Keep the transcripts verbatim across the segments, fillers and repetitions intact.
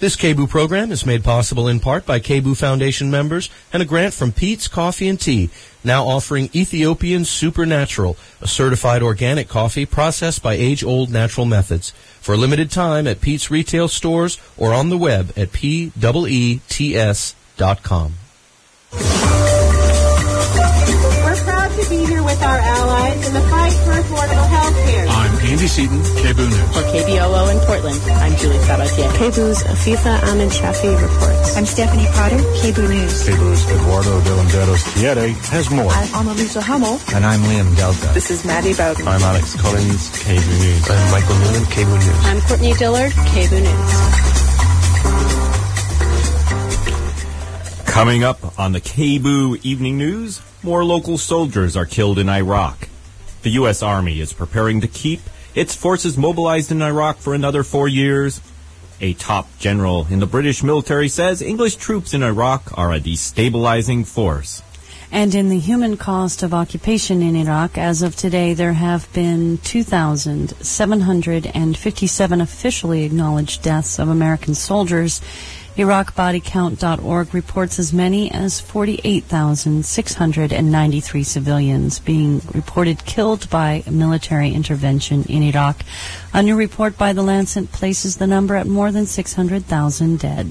This K B U program is made possible in part by K B U Foundation members and a grant from Pete's Coffee and Tea, now offering Ethiopian Supernatural, a certified organic coffee processed by age-old natural methods. For a limited time at Pete's retail stores or on the web at P E E T S dot com. We're proud to be here with our allies in the fight for affordable health care. I'm Andy Seaton, K B U News. For K B O O in Portland, I'm Julie Sabatier. K B U's Afifa Ahmed Shafi reports. I'm Stephanie Potter, K B U News. K B U's Eduardo de Landeros Tiere has more. I'm Annalisa Hummel. And I'm Liam Delta. This is Maddie Bowden. I'm Alex Collins, K B U News. I'm Michael Newman, K B U News. I'm Courtney Dillard, K B U News. Coming up on the K B U Evening News, more local soldiers are killed in Iraq. The U S Army is preparing to keep its forces mobilized in Iraq for another four years. A top general in the British military says English troops in Iraq are a destabilizing force. And in the human cost of occupation in Iraq, as of today, there have been two thousand seven hundred fifty-seven officially acknowledged deaths of American soldiers. Iraq Body Count dot org reports as many as forty-eight thousand six hundred ninety-three civilians being reported killed by military intervention in Iraq. A new report by The Lancet places the number at more than six hundred thousand dead.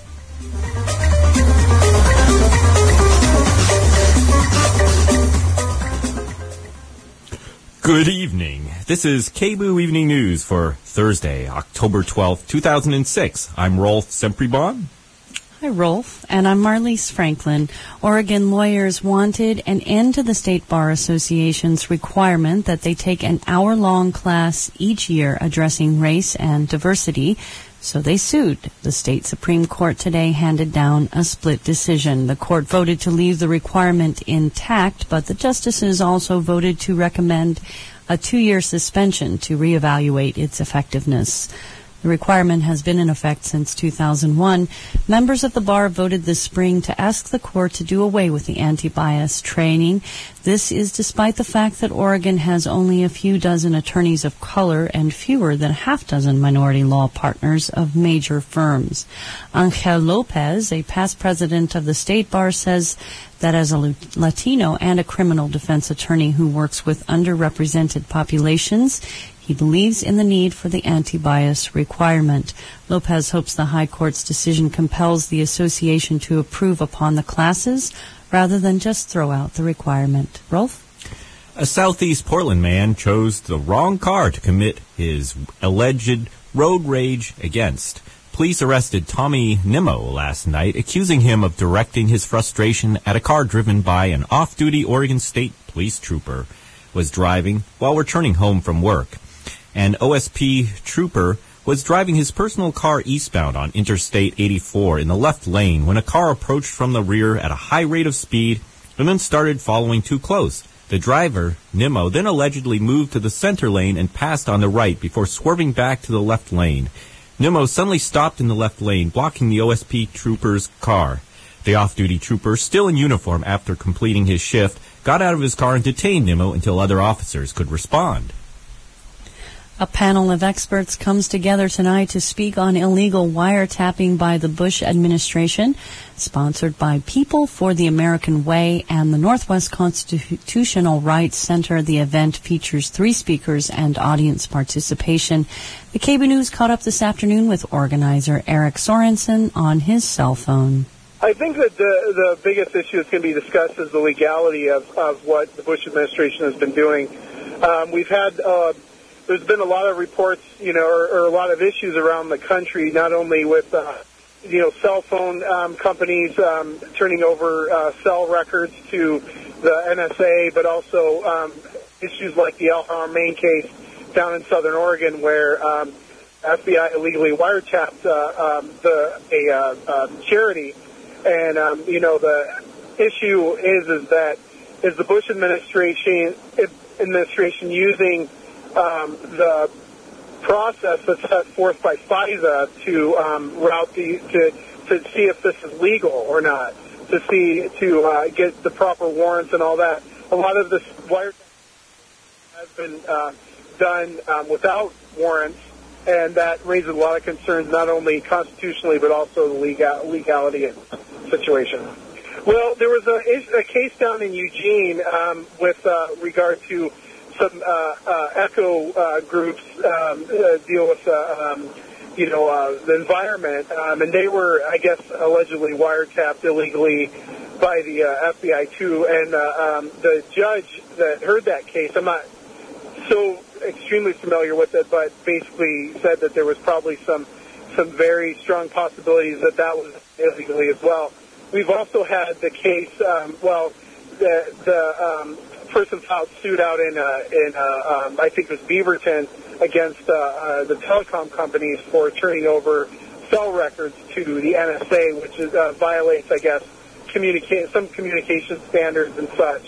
Good evening. This is K B U Evening News for Thursday, October twelfth, two thousand six. I'm Rolf Sempribon. Hi, Rolf. And I'm Marlise Franklin. Oregon lawyers wanted an end to the State Bar Association's requirement that they take an hour-long class each year addressing race and diversity. So they sued. The state Supreme Court today handed down a split decision. The court voted to leave the requirement intact, but the justices also voted to recommend a two-year suspension to reevaluate its effectiveness. The requirement has been in effect since two thousand one. Members of the bar voted this spring to ask the court to do away with the anti-bias training. This is despite the fact that Oregon has only a few dozen attorneys of color and fewer than a half dozen minority law partners of major firms. Angel Lopez, a past president of the state bar, says that as a Latino and a criminal defense attorney who works with underrepresented populations, he believes in the need for the anti-bias requirement. Lopez hopes the High Court's decision compels the association to approve upon the classes rather than just throw out the requirement. Rolf? A Southeast Portland man chose the wrong car to commit his alleged road rage against. Police arrested Tommy Nimmo last night, accusing him of directing his frustration at a car driven by an off-duty Oregon State Police trooper was driving while returning home from work. An O S P trooper was driving his personal car eastbound on Interstate eighty-four in the left lane when a car approached from the rear at a high rate of speed and then started following too close. The driver, Nimmo, then allegedly moved to the center lane and passed on the right before swerving back to the left lane. Nimmo suddenly stopped in the left lane, blocking the O S P trooper's car. The off-duty trooper, still in uniform after completing his shift, got out of his car and detained Nimmo until other officers could respond. A panel of experts comes together tonight to speak on illegal wiretapping by the Bush administration, sponsored by People for the American Way and the Northwest Constitutional Rights Center. The event features three speakers and audience participation. The K B U News caught up this afternoon with organizer Eric Sorensen on his cell phone. I think that the, the biggest issue that's going to be discussed is the legality of, of what the Bush administration has been doing. Um, we've had... Uh, There's been a lot of reports, you know, or, or a lot of issues around the country, not only with, uh, you know, cell phone um, companies um, turning over uh, cell records to the N S A, but also um, issues like the El Haramain case down in Southern Oregon, where um, F B I illegally wiretapped uh, um, the a uh, uh, charity, and um, you know, the issue is is that is the Bush administration administration using Um, the process that's set forth by FISA to um, route the to to see if this is legal or not, to see to uh, get the proper warrants and all that. A lot of this wiretap has been uh, done um, without warrants, and that raises a lot of concerns, not only constitutionally but also the legal, legality of the situation. Well, there was a, a case down in Eugene um, with uh, regard to some uh, uh, eco uh, groups um, uh, deal with, uh, um, you know, uh, the environment, um, and they were, I guess, allegedly wiretapped illegally by the uh, F B I too. And uh, um, the judge that heard that case, I'm not so extremely familiar with it, but basically said that there was probably some some very strong possibilities that that was illegally as well. We've also had the case, um, well, the, the um, person filed suit out in, uh, in uh, um, I think it was Beaverton, against uh, uh, the telecom companies for turning over cell records to the N S A, which is, uh, violates, I guess, communica- some communication standards and such.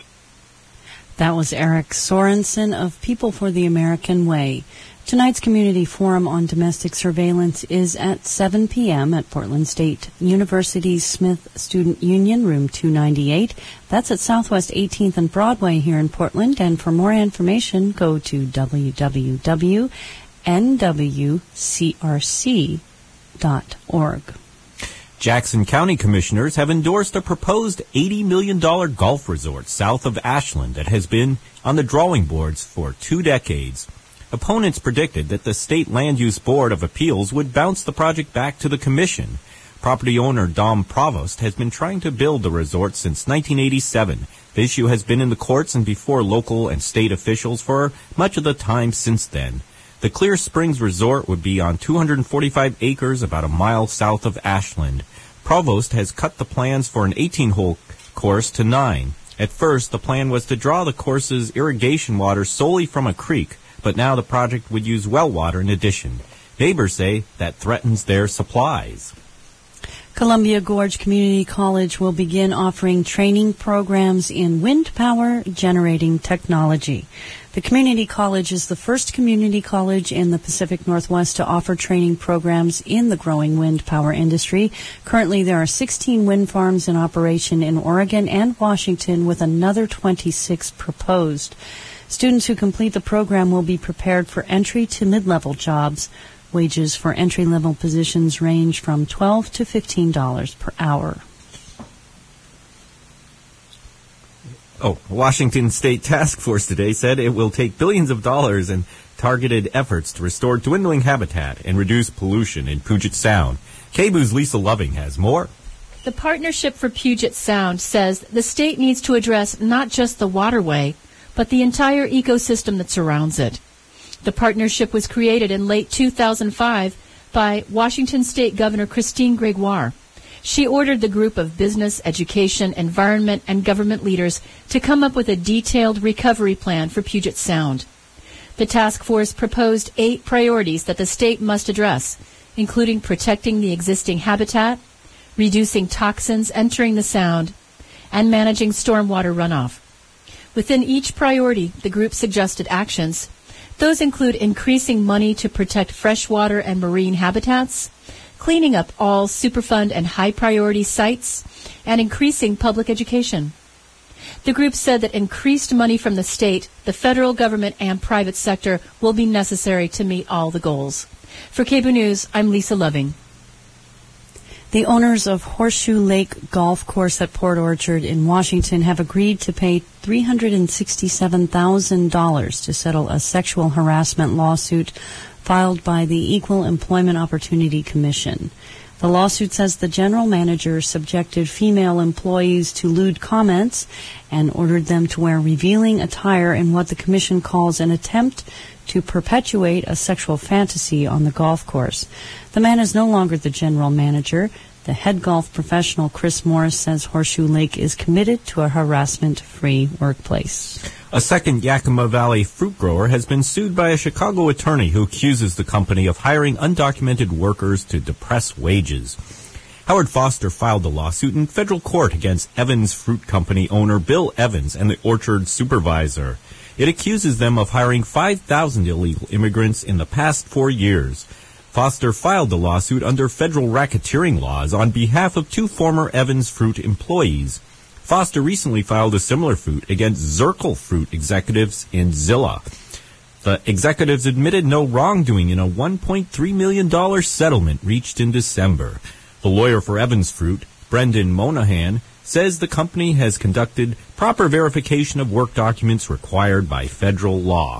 That was Eric Sorensen of People for the American Way. Tonight's community forum on domestic surveillance is at seven p.m. at Portland State University's Smith Student Union, room two ninety-eight. That's at Southwest eighteenth and Broadway here in Portland. And for more information, go to w w w dot n w c r c dot org. Jackson County commissioners have endorsed a proposed eighty million dollars golf resort south of Ashland that has been on the drawing boards for two decades. Opponents predicted that the State Land Use Board of Appeals would bounce the project back to the commission. Property owner Dom Provost has been trying to build the resort since nineteen eighty-seven. The issue has been in the courts and before local and state officials for much of the time since then. The Clear Springs Resort would be on two hundred forty-five acres about a mile south of Ashland. Provost has cut the plans for an eighteen-hole course to nine. At first, the plan was to draw the course's irrigation water solely from a creek, but now the project would use well water in addition. Neighbors say that threatens their supplies. Columbia Gorge Community College will begin offering training programs in wind power generating technology. The community college is the first community college in the Pacific Northwest to offer training programs in the growing wind power industry. Currently, there are sixteen wind farms in operation in Oregon and Washington, with another twenty-six proposed. Students who complete the program will be prepared for entry to mid-level jobs. Wages for entry-level positions range from twelve to fifteen dollars per hour. Oh, Washington State Task Force today said it will take billions of dollars in targeted efforts to restore dwindling habitat and reduce pollution in Puget Sound. K B O O's Lisa Loving has more. The Partnership for Puget Sound says the state needs to address not just the waterway, but the entire ecosystem that surrounds it. The partnership was created in late two thousand five by Washington State Governor Christine Gregoire. She ordered the group of business, education, environment, and government leaders to come up with a detailed recovery plan for Puget Sound. The task force proposed eight priorities that the state must address, including protecting the existing habitat, reducing toxins entering the sound, and managing stormwater runoff. Within each priority, the group suggested actions. Those include increasing money to protect freshwater and marine habitats, cleaning up all Superfund and high-priority sites, and increasing public education. The group said that increased money from the state, the federal government, and private sector will be necessary to meet all the goals. For K B O News, I'm Lisa Loving. The owners of Horseshoe Lake Golf Course at Port Orchard in Washington have agreed to pay three hundred sixty-seven thousand dollars to settle a sexual harassment lawsuit filed by the Equal Employment Opportunity Commission. The lawsuit says the general manager subjected female employees to lewd comments and ordered them to wear revealing attire in what the commission calls an attempt to perpetuate a sexual fantasy on the golf course. The man is no longer the general manager. The head golf professional, Chris Morris, says Horseshoe Lake is committed to a harassment-free workplace. A second Yakima Valley fruit grower has been sued by a Chicago attorney who accuses the company of hiring undocumented workers to depress wages. Howard Foster filed the lawsuit in federal court against Evans Fruit Company owner Bill Evans and the orchard supervisor. It accuses them of hiring five thousand illegal immigrants in the past four years. Foster filed the lawsuit under federal racketeering laws on behalf of two former Evans Fruit employees. Foster recently filed a similar suit against Zirkle Fruit executives in Zillah. The executives admitted no wrongdoing in a one point three million dollars settlement reached in December. The lawyer for Evans Fruit, Brendan Monahan, says the company has conducted proper verification of work documents required by federal law.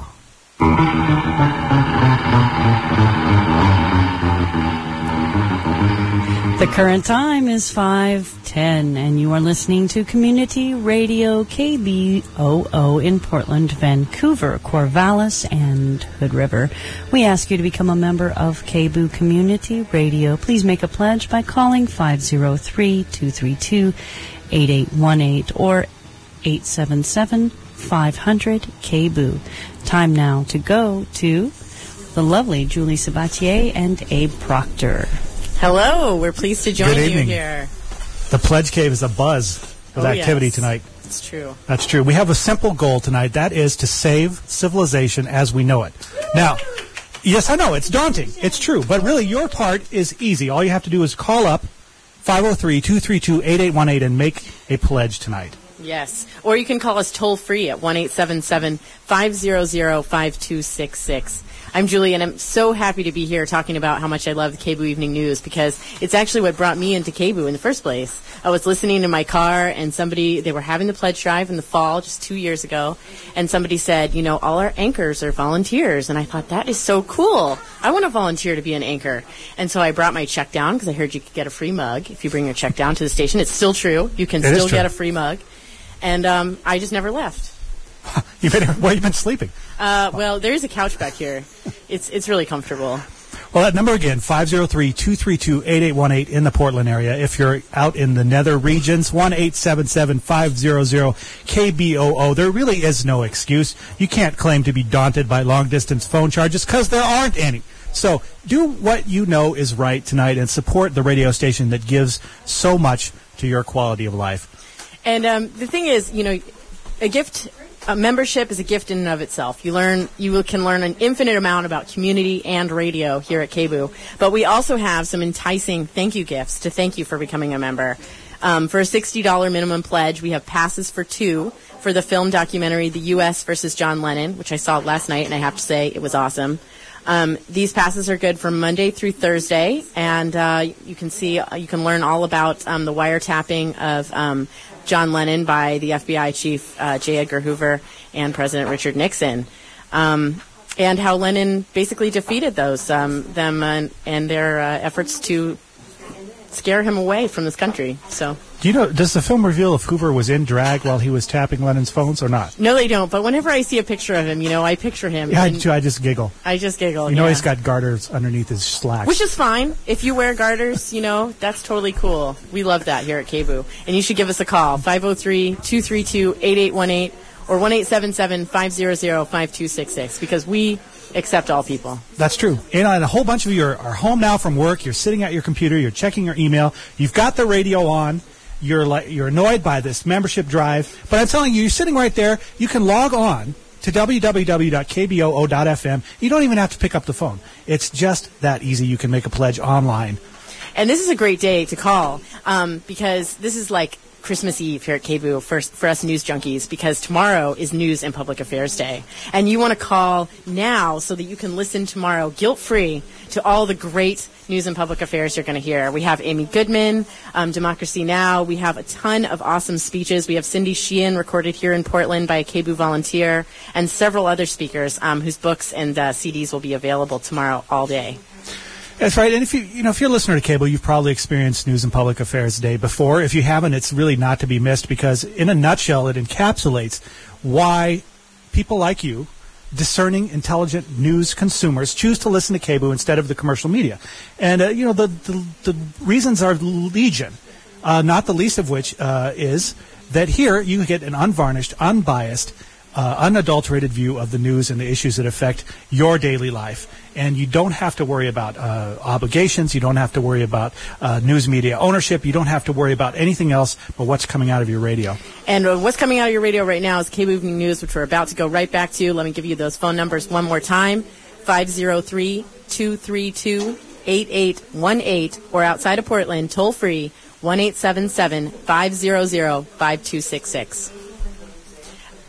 The current time is five ten, and you are listening to Community Radio K B O O in Portland, Vancouver, Corvallis, and Hood River. We ask you to become a member of K B O O Community Radio. Please make a pledge by calling five oh three, two three two, eight eight one eight or eight seven seven, five hundred K B O O. Time now to go to the lovely Julie Sabatier and Abe Proctor. Hello, we're pleased to join Good you evening. here. The Pledge Cave is a buzz with Oh, activity yes. tonight. It's true. That's true. We have a simple goal tonight. That is to save civilization as we know it. Now, yes, I know, it's daunting. It's true. But really, your part is easy. All you have to do is call up five oh three, two three two, eight eight one eight and make a pledge tonight. Yes. Or you can call us toll free at one eight seven seven, five hundred, five two six six. I'm Julie, and I'm so happy to be here talking about how much I love the K B O O Evening News, because it's actually what brought me into K B O O in the first place. I was listening to my car, and somebody, they were having the pledge drive in the fall just two years ago, and somebody said, you know, all our anchors are volunteers. And I thought, that is so cool. I want to volunteer to be an anchor. And so I brought my check down, because I heard you could get a free mug if you bring your check down to the station. It's still true. You can It is still true. get a free mug. And um, I just never left. You've been, where have you been sleeping? Uh, well, there is a couch back here. It's it's really comfortable. Well, that number again, five oh three, two three two, eight eight one eight in the Portland area. If you're out in the nether regions, one eight seven seven, five hundred, K B O O. There really is no excuse. You can't claim to be daunted by long-distance phone charges because there aren't any. So do what you know is right tonight and support the radio station that gives so much to your quality of life. And um, the thing is, you know, a gift... A membership is a gift in and of itself. You learn, you can learn an infinite amount about community and radio here at K B O O. But we also have some enticing thank you gifts to thank you for becoming a member. Um, for a sixty dollars minimum pledge, we have passes for two for the film documentary The U S versus John Lennon, which I saw last night, and I have to say it was awesome. Um, these passes are good from Monday through Thursday, and uh, you can see, uh, you can learn all about um, the wiretapping of um, John Lennon by the F B I chief uh, J. Edgar Hoover and President Richard Nixon, um, and how Lennon basically defeated those um, them and, and their uh, efforts to scare him away from this country. So. Do you know, does the film reveal if Hoover was in drag while he was tapping Lennon's phones or not? No, they don't. But whenever I see a picture of him, you know, I picture him. Yeah, I do. I just giggle. I just giggle. You know, yeah. he's got garters underneath his slacks. Which is fine. If you wear garters, you know, that's totally cool. We love that here at K B O O. And you should give us a call, five oh three, two three two, eight eight one eight or one eight seven seven, five hundred, five two six six, because we accept all people. That's true. And a whole bunch of you are, are home now from work. You're sitting at your computer. You're checking your email. You've got the radio on. You're like, you're annoyed by this membership drive. But I'm telling you, you're sitting right there. You can log on to w w w dot k b o o dot f m. You don't even have to pick up the phone. It's just that easy. You can make a pledge online. And this is a great day to call um, because this is like Christmas Eve here at K B O O for, for us news junkies, because tomorrow is News and Public Affairs Day. And you want to call now so that you can listen tomorrow guilt-free to all the great news and public affairs you're going to hear. We have Amy Goodman, um, Democracy Now! We have a ton of awesome speeches. We have Cindy Sheehan recorded here in Portland by a K B O O volunteer, and several other speakers um, whose books and uh, C Ds will be available tomorrow all day. That's right. And if you, you know, if you're a listener to cable, you've probably experienced News and Public Affairs Day before. If you haven't, it's really not to be missed, because in a nutshell, it encapsulates why people like you, discerning, intelligent news consumers, choose to listen to K B O O instead of the commercial media. And, uh, you know, the, the, the reasons are legion, uh, not the least of which uh, is that here you get an unvarnished, unbiased, Uh, unadulterated view of the news and the issues that affect your daily life. And you don't have to worry about uh, obligations. You don't have to worry about uh, news media ownership. You don't have to worry about anything else but what's coming out of your radio. And uh, what's coming out of your radio right now is K B O O Evening News, which we're about to go right back to. Let me give you those phone numbers one more time, five oh three, two three two, eight eight one eight, or outside of Portland, toll free, one eight seven seven, five hundred, five two six six.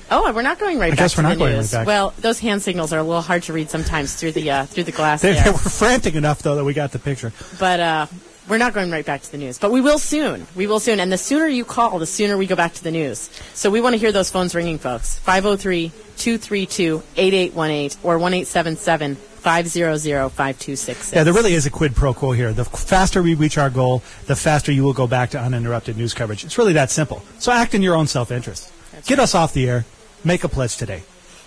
Oh, we're not going right I back guess to we're the not going news. right back. Well, those hand signals are a little hard to read sometimes through the uh, through the glass They, there. they were frantic enough, though, that we got the picture. But uh, we're not going right back to the news. But we will soon. We will soon. And the sooner you call, the sooner we go back to the news. So we want to hear those phones ringing, folks. five oh three, two three two, eight eight one eight or one eight seven seven, five hundred, five two six six. Yeah, there really is a quid pro quo here. The faster we reach our goal, the faster you will go back to uninterrupted news coverage. It's really that simple. So act in your own self-interest. That's Get right. us off the air. Make a pledge today.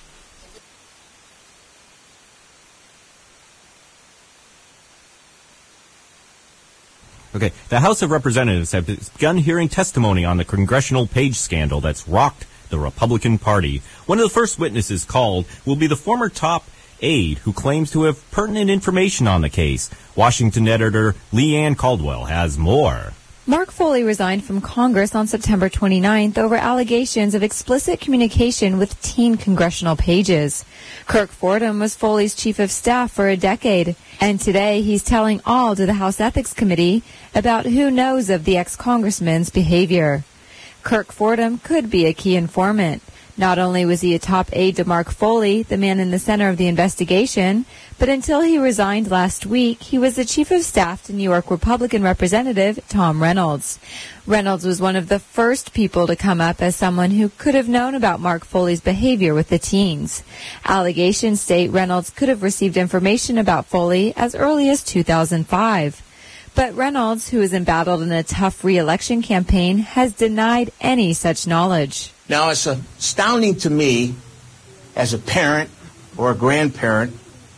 Okay, the House of Representatives have begun hearing testimony on the congressional page scandal that's rocked the Republican Party. One of the first witnesses called will be the former top aide who claims to have pertinent information on the case. Washington editor Leanne Caldwell has more. Mark Foley resigned from Congress on September twenty-ninth over allegations of explicit communication with teen congressional pages. Kirk Fordham was Foley's chief of staff for a decade, and today he's telling all to the House Ethics Committee about who knows of the ex-congressman's behavior. Kirk Fordham could be a key informant. Not only was he a top aide to Mark Foley, the man in the center of the investigation, but until he resigned last week, he was the chief of staff to New York Republican Representative Tom Reynolds. Reynolds was one of the first people to come up as someone who could have known about Mark Foley's behavior with the teens. Allegations state Reynolds could have received information about Foley as early as two thousand five. But Reynolds, who is embattled in a tough re-election campaign, has denied any such knowledge. Now, it's astounding to me, as a parent or a grandparent,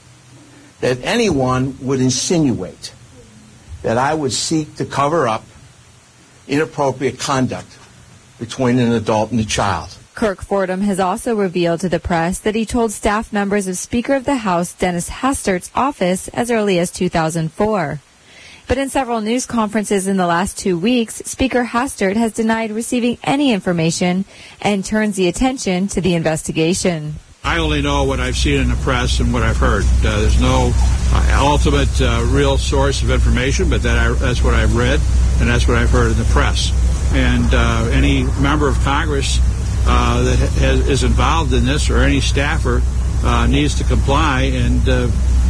that anyone would insinuate that I would seek to cover up inappropriate conduct between an adult and a child. Kirk Fordham has also revealed to the press that he told staff members of Speaker of the House Dennis Hastert's office as early as two thousand four. But in several news conferences in the last two weeks, Speaker Hastert has denied receiving any information and turns the attention to the investigation. I only know what I've seen in the press and what I've heard. Uh, there's no uh, ultimate uh, real source of information, but that I, that's what I've read and that's what I've heard in the press. And uh, any member of Congress uh, that has, is involved in this, or any staffer, uh, needs to comply, and uh,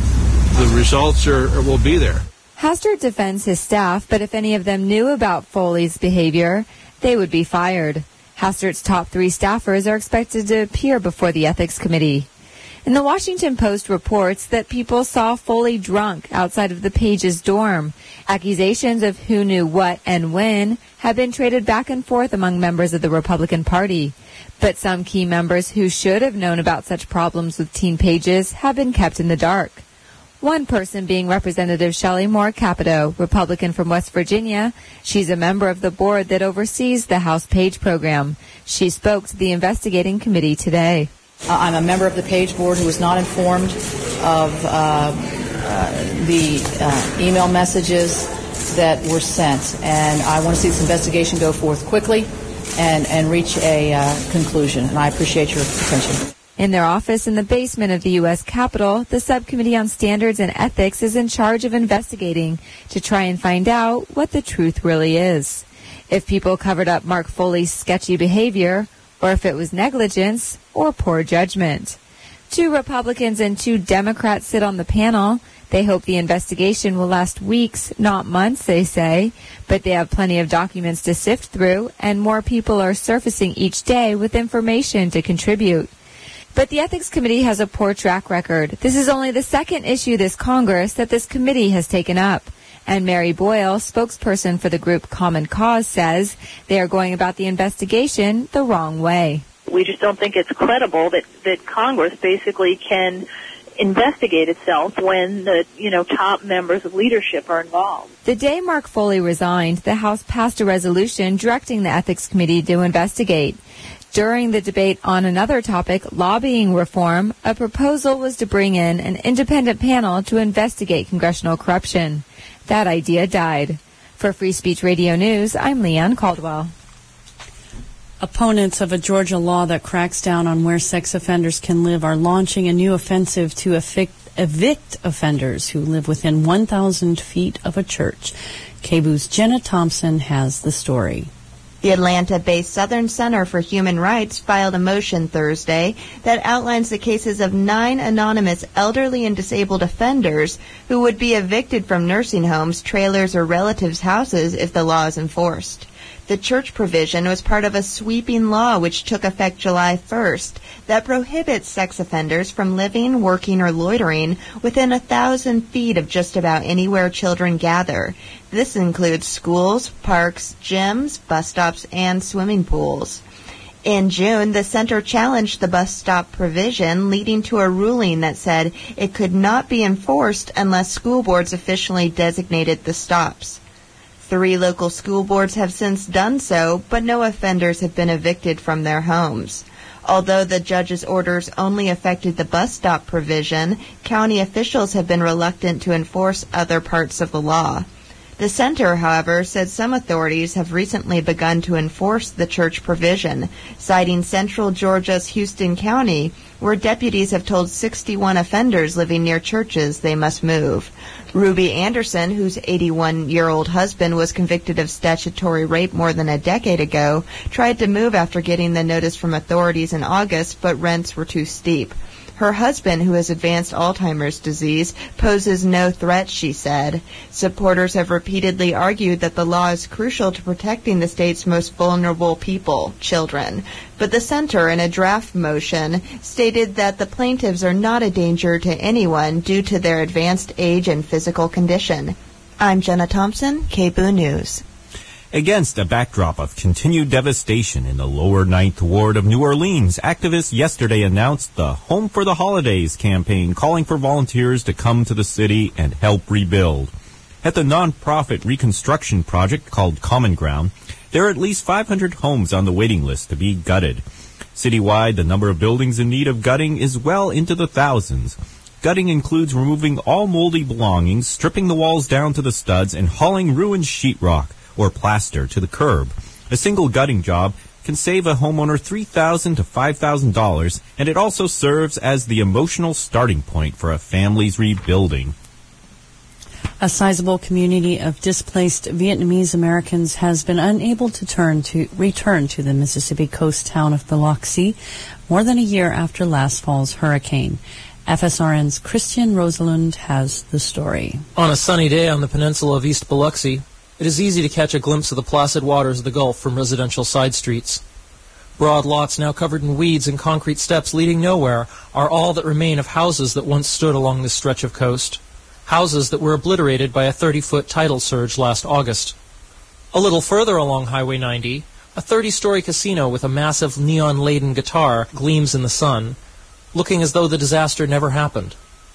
the results are will be there. Hastert defends his staff, but if any of them knew about Foley's behavior, they would be fired. Hastert's top three staffers are expected to appear before the Ethics Committee. And the Washington Post reports that people saw Foley drunk outside of the Pages' dorm. Accusations of who knew what and when have been traded back and forth among members of the Republican Party. But some key members who should have known about such problems with teen Pages have been kept in the dark. One person being Representative Shelley Moore Capito, Republican from West Virginia. She's a member of the board that oversees the House Page program. She spoke to the investigating committee today. Uh, I'm a member of the Page board who was not informed of uh, uh, the uh, email messages that were sent, and I want to see this investigation go forth quickly and, and reach a uh, conclusion, and I appreciate your attention. In their office in the basement of the U S Capitol, the Subcommittee on Standards and Ethics is in charge of investigating to try and find out what the truth really is. If people covered up Mark Foley's sketchy behavior, or if it was negligence or poor judgment. Two Republicans and two Democrats sit on the panel. They hope the investigation will last weeks, not months, they say. But they have plenty of documents to sift through, and more people are surfacing each day with information to contribute. But the Ethics Committee has a poor track record. This is only the second issue this Congress that this committee has taken up. And Mary Boyle, spokesperson for the group Common Cause, says they are going about the investigation the wrong way. We just don't think it's credible that, that Congress basically can investigate itself when the, you know, top members of leadership are involved. The day Mark Foley resigned, the House passed a resolution directing the Ethics Committee to investigate. During the debate on another topic, lobbying reform, a proposal was to bring in an independent panel to investigate congressional corruption. That idea died. For Free Speech Radio News, I'm Leanne Caldwell. Opponents of a Georgia law that cracks down on where sex offenders can live are launching a new offensive to evict, evict offenders who live within one thousand feet of a church. K B O O's Jenna Thompson has the story. The Atlanta-based Southern Center for Human Rights filed a motion Thursday that outlines the cases of nine anonymous elderly and disabled offenders who would be evicted from nursing homes, trailers, or relatives' houses if the law is enforced. The church provision was part of a sweeping law which took effect July first that prohibits sex offenders from living, working, or loitering within a thousand feet of just about anywhere children gather. This includes schools, parks, gyms, bus stops, and swimming pools. In June, the center challenged the bus stop provision, leading to a ruling that said it could not be enforced unless school boards officially designated the stops. Three local school boards have since done so, but no offenders have been evicted from their homes. Although the judge's orders only affected the bus stop provision, county officials have been reluctant to enforce other parts of the law. The center, however, said some authorities have recently begun to enforce the church provision, citing central Georgia's Houston County, where deputies have told sixty-one offenders living near churches they must move. Ruby Anderson, whose eighty-one-year-old husband was convicted of statutory rape more than a decade ago, tried to move after getting the notice from authorities in August, but rents were too steep. Her husband, who has advanced Alzheimer's disease, poses no threat, she said. Supporters have repeatedly argued that the law is crucial to protecting the state's most vulnerable people, children. But the center, in a draft motion, stated that the plaintiffs are not a danger to anyone due to their advanced age and physical condition. I'm Jenna Thompson, K B O O News. Against a backdrop of continued devastation in the lower Ninth Ward of New Orleans, activists yesterday announced the Home for the Holidays campaign, calling for volunteers to come to the city and help rebuild. At the nonprofit reconstruction project called Common Ground, there are at least five hundred homes on the waiting list to be gutted. Citywide, the number of buildings in need of gutting is well into the thousands. Gutting includes removing all moldy belongings, stripping the walls down to the studs, and hauling ruined sheetrock or plaster to the curb. A single gutting job can save a homeowner three thousand dollars to five thousand dollars, and it also serves as the emotional starting point for a family's rebuilding. A sizable community of displaced Vietnamese Americans has been unable to turn to return to the Mississippi coast town of Biloxi more than a year after last fall's hurricane. F S R N's Christian Rosalind has the story. On a sunny day on the peninsula of East Biloxi, it is easy to catch a glimpse of the placid waters of the Gulf from residential side streets. Broad lots now covered in weeds and concrete steps leading nowhere are all that remain of houses that once stood along this stretch of coast. Houses that were obliterated by a thirty-foot tidal surge last August. A little further along Highway ninety, a thirty-story casino with a massive neon-laden guitar gleams in the sun, looking as though the disaster never happened.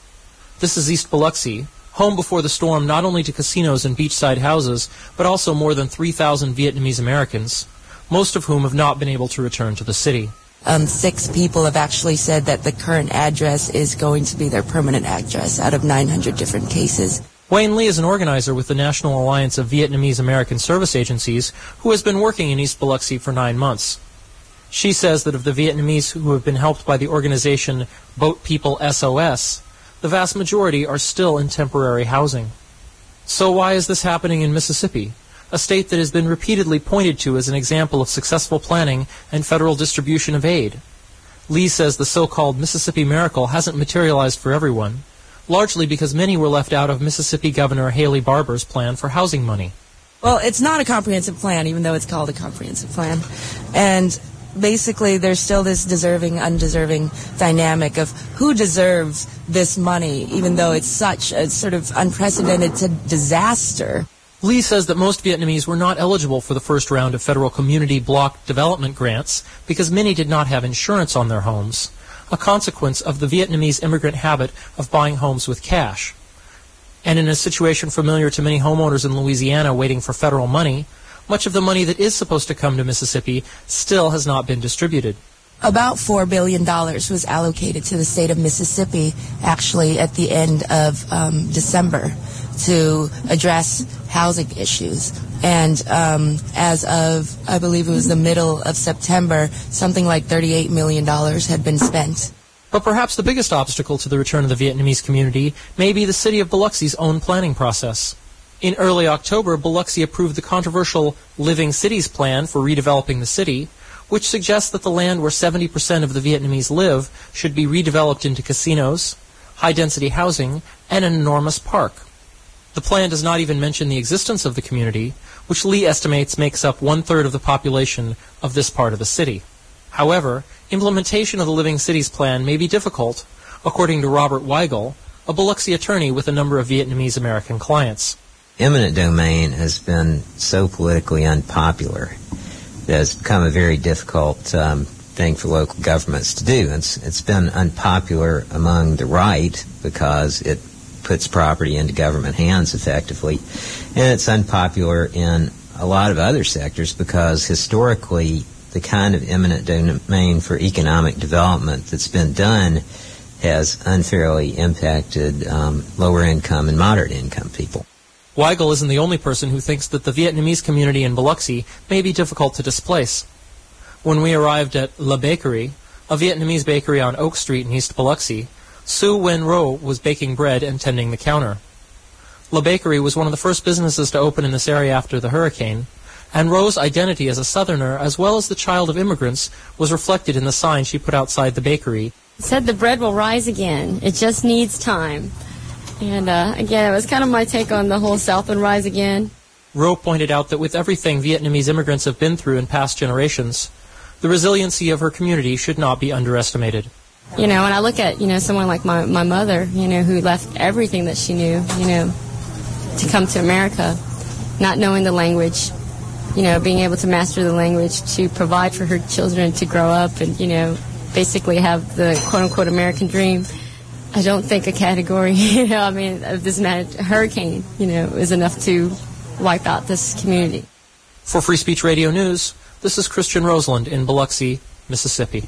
This is East Biloxi, home before the storm not only to casinos and beachside houses, but also more than three thousand Vietnamese Americans, most of whom have not been able to return to the city. Um, six people have actually said that the current address is going to be their permanent address out of nine hundred different cases. Wayne Lee is an organizer with the National Alliance of Vietnamese American Service Agencies who has been working in East Biloxi for nine months. She says that of the Vietnamese who have been helped by the organization Boat People S O S, the vast majority are still in temporary housing. So why is this happening in Mississippi, a state that has been repeatedly pointed to as an example of successful planning and federal distribution of aid? Lee says the so-called Mississippi Miracle hasn't materialized for everyone, largely because many were left out of Mississippi Governor Haley Barbour's plan for housing money. Well, it's not a comprehensive plan, even though it's called a comprehensive plan. And basically, there's still this deserving, undeserving dynamic of who deserves this money, even though it's such a sort of unprecedented disaster. Lee says that most Vietnamese were not eligible for the first round of federal community block development grants because many did not have insurance on their homes, a consequence of the Vietnamese immigrant habit of buying homes with cash. And in a situation familiar to many homeowners in Louisiana waiting for federal money, much of the money that is supposed to come to Mississippi still has not been distributed. About four billion dollars was allocated to the state of Mississippi, actually, at the end of um, December to address housing issues. And um, as of, I believe it was the middle of September, something like thirty-eight million dollars had been spent. But perhaps the biggest obstacle to the return of the Vietnamese community may be the city of Biloxi's own planning process. In early October, Biloxi approved the controversial Living Cities plan for redeveloping the city, which suggests that the land where seventy percent of the Vietnamese live should be redeveloped into casinos, high-density housing, and an enormous park. The plan does not even mention the existence of the community, which Lee estimates makes up one-third of the population of this part of the city. However, implementation of the Living Cities plan may be difficult, according to Robert Weigel, a Biloxi attorney with a number of Vietnamese American clients. Eminent domain has been so politically unpopular that it's become a very difficult um, thing for local governments to do. It's, it's been unpopular among the right because it puts property into government hands effectively, and it's unpopular in a lot of other sectors because historically the kind of eminent domain for economic development that's been done has unfairly impacted um, lower income and moderate income people. Weigel isn't the only person who thinks that the Vietnamese community in Biloxi may be difficult to displace. When we arrived at La Bakery, a Vietnamese bakery on Oak Street in East Biloxi, Su Wen Ro was baking bread and tending the counter. La Bakery was one of the first businesses to open in this area after the hurricane, and Ro's identity as a Southerner, as well as the child of immigrants, was reflected in the sign she put outside the bakery. It said the bread will rise again. It just needs time. And uh, again, it was kind of my take on the whole South would rise again. Ro pointed out that with everything Vietnamese immigrants have been through in past generations, the resiliency of her community should not be underestimated. You know, when I look at, you know, someone like my, my mother, you know, who left everything that she knew, you know, to come to America, not knowing the language, you know, being able to master the language to provide for her children to grow up and, you know, basically have the quote-unquote American dream. I don't think a category, you know, I mean, of this hurricane, you know, is enough to wipe out this community. For Free Speech Radio News, this is Christian Roseland in Biloxi, Mississippi.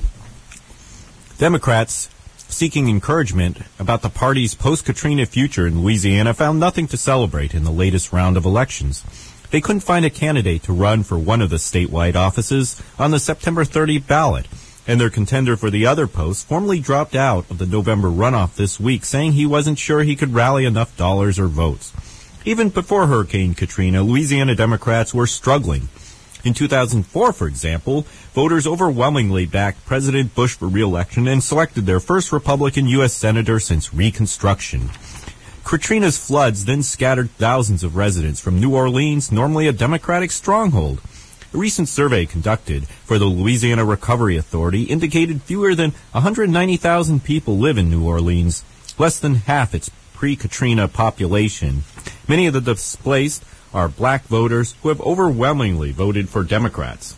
Democrats seeking encouragement about the party's post-Katrina future in Louisiana found nothing to celebrate in the latest round of elections. They couldn't find a candidate to run for one of the statewide offices on the September thirtieth ballot, and their contender for the other post formally dropped out of the November runoff this week, saying he wasn't sure he could rally enough dollars or votes. Even before Hurricane Katrina, Louisiana Democrats were struggling. In two thousand four, for example, voters overwhelmingly backed President Bush for re-election and selected their first Republican U S senator since Reconstruction. Katrina's floods then scattered thousands of residents from New Orleans, normally a Democratic stronghold. A recent survey conducted for the Louisiana Recovery Authority indicated fewer than one hundred ninety thousand people live in New Orleans, less than half its pre-Katrina population. Many of the displaced are black voters who have overwhelmingly voted for Democrats.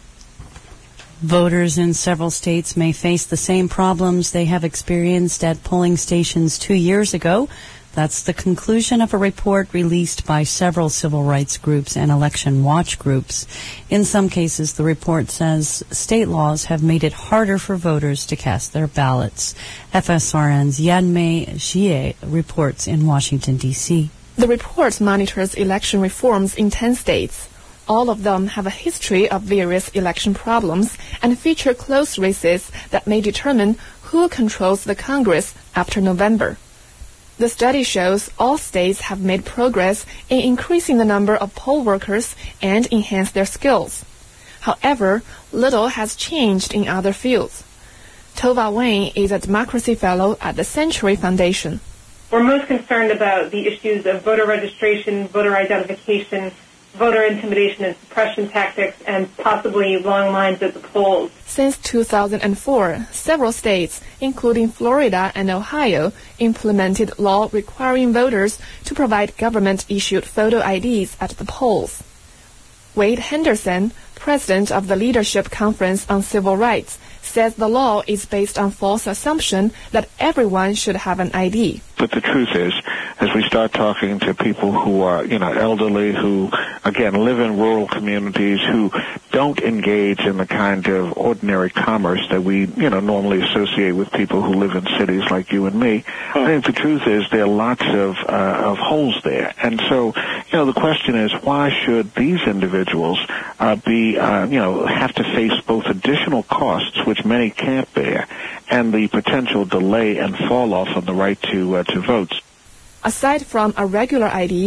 Voters in several states may face the same problems they have experienced at polling stations two years ago. That's the conclusion of a report released by several civil rights groups and election watch groups. In some cases, the report says state laws have made it harder for voters to cast their ballots. F S R N's Yanmei Xie reports in Washington, D C The report monitors election reforms in ten states. All of them have a history of various election problems and feature close races that may determine who controls the Congress after November. The study shows all states have made progress in increasing the number of poll workers and enhance their skills. However, little has changed in other fields. Tova Wayne is a democracy fellow at the Century Foundation. We're most concerned about the issues of voter registration, voter identification, voter intimidation and suppression tactics, and possibly long lines at the polls. Since two thousand four, several states, including Florida and Ohio, implemented law requiring voters to provide government-issued photo I Ds at the polls. Wade Henderson, president of the Leadership Conference on Civil Rights, says the law is based on false assumption that everyone should have an I D. But the truth is, as we start talking to people who are, you know, elderly, who, again, live in rural communities, who don't engage in the kind of ordinary commerce that we, you know, normally associate with people who live in cities like you and me, I think the truth is there are lots of, uh, of holes there. And so, you know, the question is, why should these individuals uh, be, uh, you know, have to face both additional costs, which many can't bear, and the potential delay and fall off on the right to uh, to vote? Aside from a regular I D,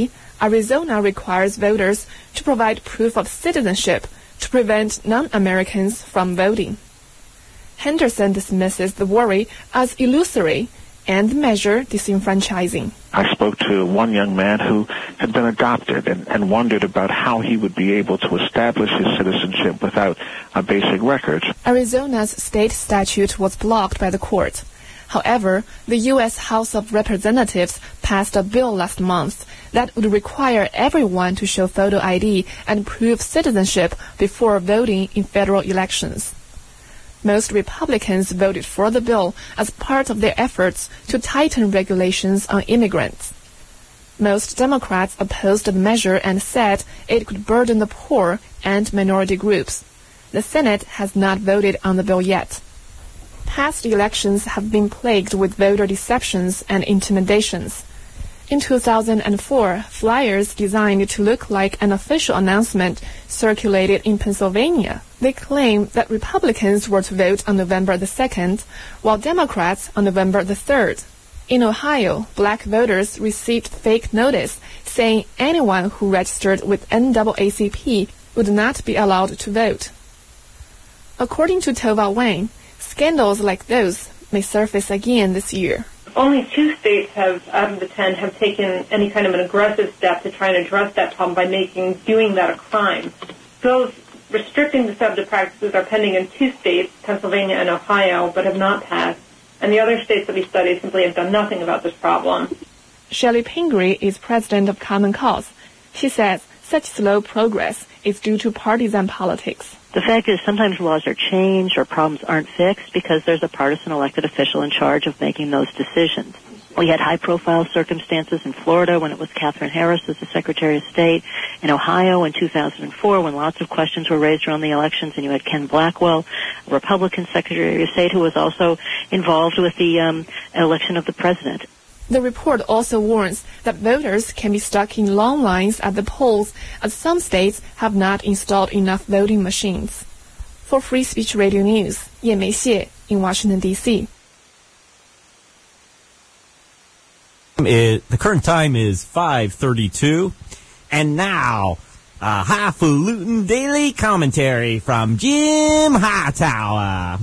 Arizona requires voters to provide proof of citizenship to prevent non-Americans from voting. Henderson dismisses the worry as illusory and the measure disenfranchising. I spoke to one young man who had been adopted and, and wondered about how he would be able to establish his citizenship without uh, basic records. Arizona's state statute was blocked by the court. However, the U S House of Representatives passed a bill last month that would require everyone to show photo I D and prove citizenship before voting in federal elections. Most Republicans voted for the bill as part of their efforts to tighten regulations on immigrants. Most Democrats opposed the measure and said it could burden the poor and minority groups. The Senate has not voted on the bill yet. Past elections have been plagued with voter deceptions and intimidations. In two thousand four, flyers designed to look like an official announcement circulated in Pennsylvania. They claim that Republicans were to vote on November the second, while Democrats on November the third. In Ohio, black voters received fake notice saying anyone who registered with N double A C P would not be allowed to vote. According to Tova Wayne, scandals like those may surface again this year. Only two states have, out of the ten, have taken any kind of an aggressive step to try and address that problem by making doing that a crime. Bills restricting deceptive practices are pending in two states, Pennsylvania and Ohio, but have not passed. And the other states that we studied simply have done nothing about this problem. Shelley Pingree is president of Common Cause. She says such slow progress is due to partisan politics. The fact is sometimes laws are changed or problems aren't fixed because there's a partisan elected official in charge of making those decisions. We had high-profile circumstances in Florida when it was Katherine Harris as the Secretary of State, in Ohio in two thousand four when lots of questions were raised around the elections, and you had Ken Blackwell, a Republican Secretary of State who was also involved with the um, election of the president. The report also warns that voters can be stuck in long lines at the polls as some states have not installed enough voting machines. For Free Speech Radio News, Ye Mei-xie in Washington, D C It, the current time is five thirty-two, and now a highfalutin daily commentary from Jim Hightower.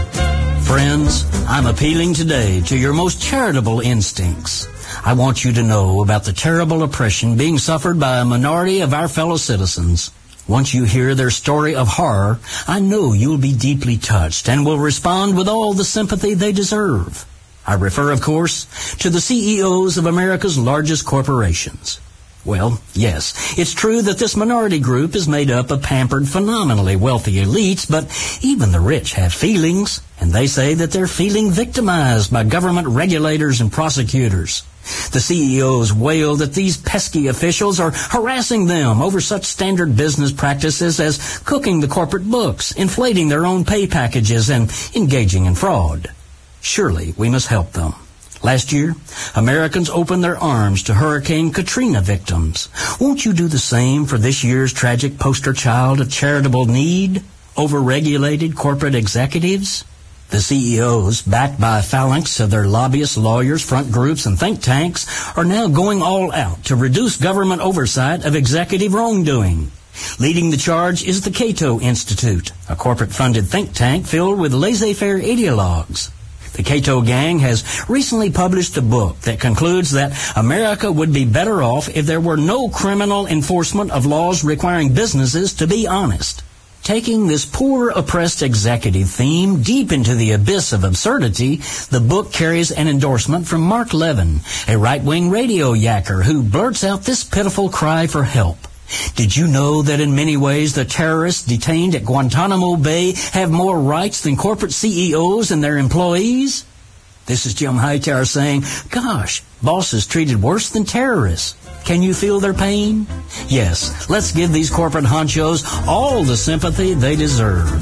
Friends, I'm appealing today to your most charitable instincts. I want you to know about the terrible oppression being suffered by a minority of our fellow citizens. Once you hear their story of horror, I know you'll be deeply touched and will respond with all the sympathy they deserve. I refer, of course, to the C E Os of America's largest corporations. Well, yes, it's true that this minority group is made up of pampered, phenomenally wealthy elites, but even the rich have feelings, and they say that they're feeling victimized by government regulators and prosecutors. The C E Os wail that these pesky officials are harassing them over such standard business practices as cooking the corporate books, inflating their own pay packages, and engaging in fraud. Surely we must help them. Last year, Americans opened their arms to Hurricane Katrina victims. Won't you do the same for this year's tragic poster child of charitable need? Overregulated corporate executives? The C E Os, backed by a phalanx of their lobbyists, lawyers, front groups, and think tanks, are now going all out to reduce government oversight of executive wrongdoing. Leading the charge is the Cato Institute, a corporate-funded think tank filled with laissez-faire ideologues. The Cato Gang has recently published a book that concludes that America would be better off if there were no criminal enforcement of laws requiring businesses to be honest. Taking this poor, oppressed executive theme deep into the abyss of absurdity, the book carries an endorsement from Mark Levin, a right-wing radio yacker who blurts out this pitiful cry for help. Did you know that in many ways the terrorists detained at Guantanamo Bay have more rights than corporate C E Os and their employees? This is Jim Hightower saying, gosh, bosses treated worse than terrorists. Can you feel their pain? Yes, let's give these corporate honchos all the sympathy they deserve.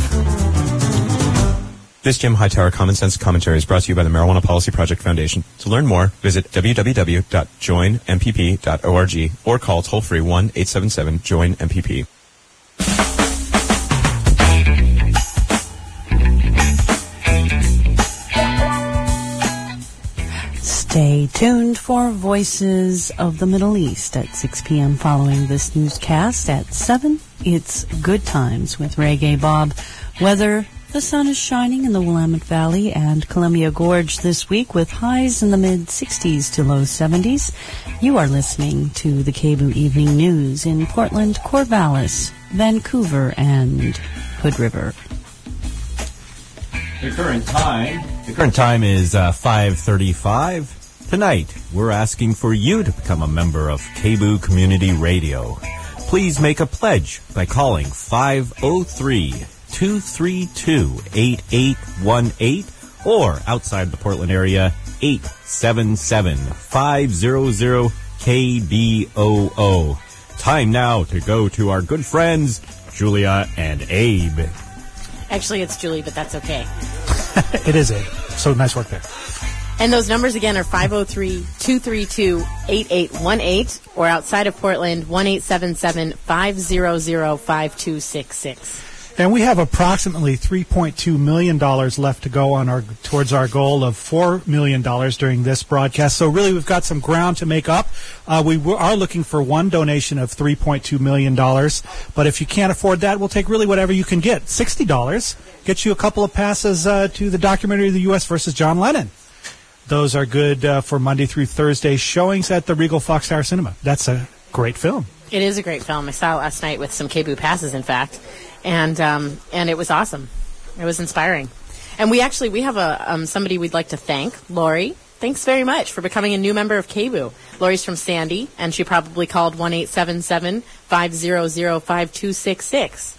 This Jim Hightower Common Sense Commentary is brought to you by the Marijuana Policy Project Foundation. To learn more, visit w w w dot join m p p dot org or call toll-free one eight seven seven join M P P. Stay tuned for Voices of the Middle East at six p.m. following this newscast. At seven, it's Good Times with Reggae Bob. Weather, the sun is shining in the Willamette Valley and Columbia Gorge this week with highs in the mid-sixties to low seventies. You are listening to the K B U Evening News in Portland, Corvallis, Vancouver, and Hood River. The current time. The current time is uh, five thirty-five. Tonight, we're asking for you to become a member of K B U Community Radio. Please make a pledge by calling five oh three, two three two, eight eight one eight or outside the Portland area, eight seven seven, five hundred, K B O O. Time now to go to our good friends, Julia and Abe. Actually, it's Julie, but that's okay. It is Abe. So nice work there. And those numbers again are five oh three, two three two, eight eight one eight or outside of Portland, one eight seven seven, five hundred, five two six six. And we have approximately three point two million dollars left to go on our towards our goal of four million dollars during this broadcast. So really we've got some ground to make up. Uh, we w- are looking for one donation of three point two million dollars. But if you can't afford that, we'll take really whatever you can get. sixty dollars gets you a couple of passes uh, to the documentary of the U S versus John Lennon. Those are good uh, for Monday through Thursday showings at the Regal Fox Tower Cinema. That's a great film. It is a great film. I saw it last night with some K B U passes, in fact. And um, and it was awesome. It was inspiring. And we actually, we have a um, somebody we'd like to thank, Lori. Thanks very much for becoming a new member of K B U. Lori's from Sandy, and she probably called one eight seven seven, five hundred, five two six six.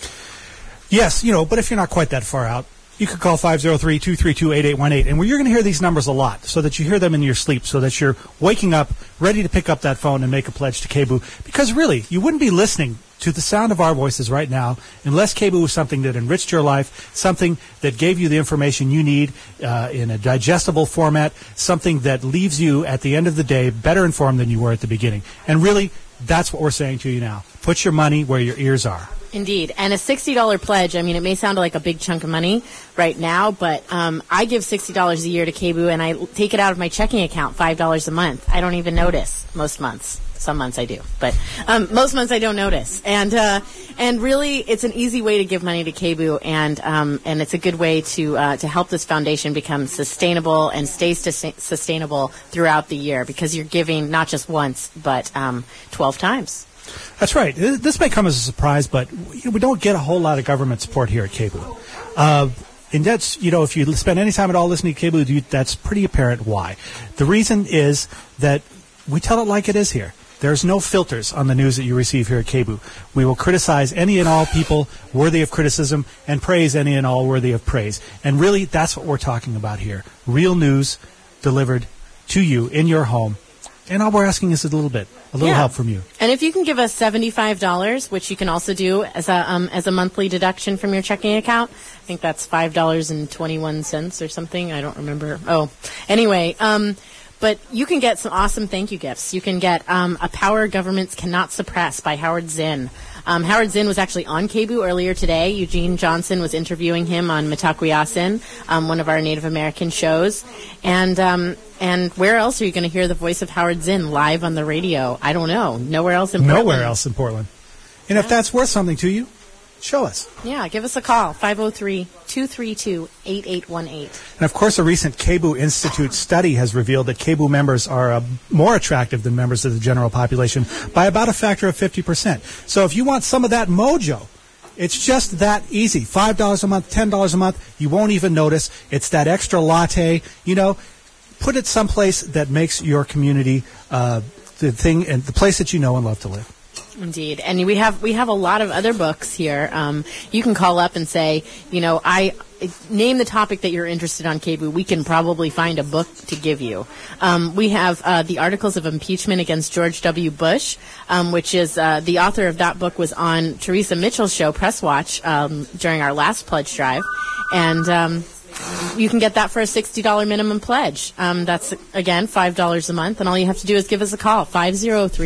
Yes, you know, but if you're not quite that far out, you could call five oh three, two three two, eight eight one eight. And you're going to hear these numbers a lot so that you hear them in your sleep, so that you're waking up, ready to pick up that phone and make a pledge to K B U. Because really, you wouldn't be listening to the sound of our voices right now unless K B U was something that enriched your life, something that gave you the information you need uh, in a digestible format, something that leaves you at the end of the day better informed than you were at the beginning. And really, that's what we're saying to you now. Put your money where your ears are. Indeed. And a sixty dollars pledge, I mean, it may sound like a big chunk of money right now, but um, I give sixty dollars a year to K B U, and I take it out of my checking account, five dollars a month. I don't even notice most months. Some months I do, but um, most months I don't notice. And uh, and really, it's an easy way to give money to K B U, and um, and it's a good way to uh, to help this foundation become sustainable and stay sus- sustainable throughout the year, because you're giving not just once, but um, twelve times. That's right. This may come as a surprise, but we don't get a whole lot of government support here at K B U. Uh, and that's, you know, if you spend any time at all listening to K B U, that's pretty apparent why. The reason is that we tell it like it is here. There's no filters on the news that you receive here at K B U. We will criticize any and all people worthy of criticism and praise any and all worthy of praise. And really, that's what we're talking about here. Real news delivered to you in your home. And all we're asking is a little bit, a little yeah. help from you. And if you can give us seventy-five dollars, which you can also do as a um, as a monthly deduction from your checking account, I think that's five dollars and twenty-one cents or something. I don't remember. Oh, anyway, um, but you can get some awesome thank you gifts. You can get um, A Power Governments Cannot Suppress by Howard Zinn. Um, Howard Zinn was actually on K B U earlier today. Eugene Johnson was interviewing him on Mitakuyasin, um, one of our Native American shows. And um, and where else are you going to hear the voice of Howard Zinn live on the radio? I don't know. Nowhere else in Portland. Nowhere else in Portland. And yeah. if that's worth something to you, show us. Yeah, give us a call, five oh three, two three two, eight eight one eight. And, of course, a recent K B U Institute study has revealed that K B U members are uh, more attractive than members of the general population by about a factor of fifty percent. So if you want some of that mojo, it's just that easy. five dollars a month, ten dollars a month, you won't even notice. It's that extra latte, you know. Put it someplace that makes your community uh, the thing and the place that you know and love to live. Indeed. And we have we have a lot of other books here. Um, you can call up and say, you know, I name the topic that you're interested on K B U. We can probably find a book to give you. Um, we have uh, the Articles of Impeachment against George W. Bush, um, which is uh, the author of that book was on Teresa Mitchell's show, Press Watch, um, during our last pledge drive. And um, you can get that for a sixty dollars minimum pledge. Um, that's, again, five dollars a month. And all you have to do is give us a call, five oh three,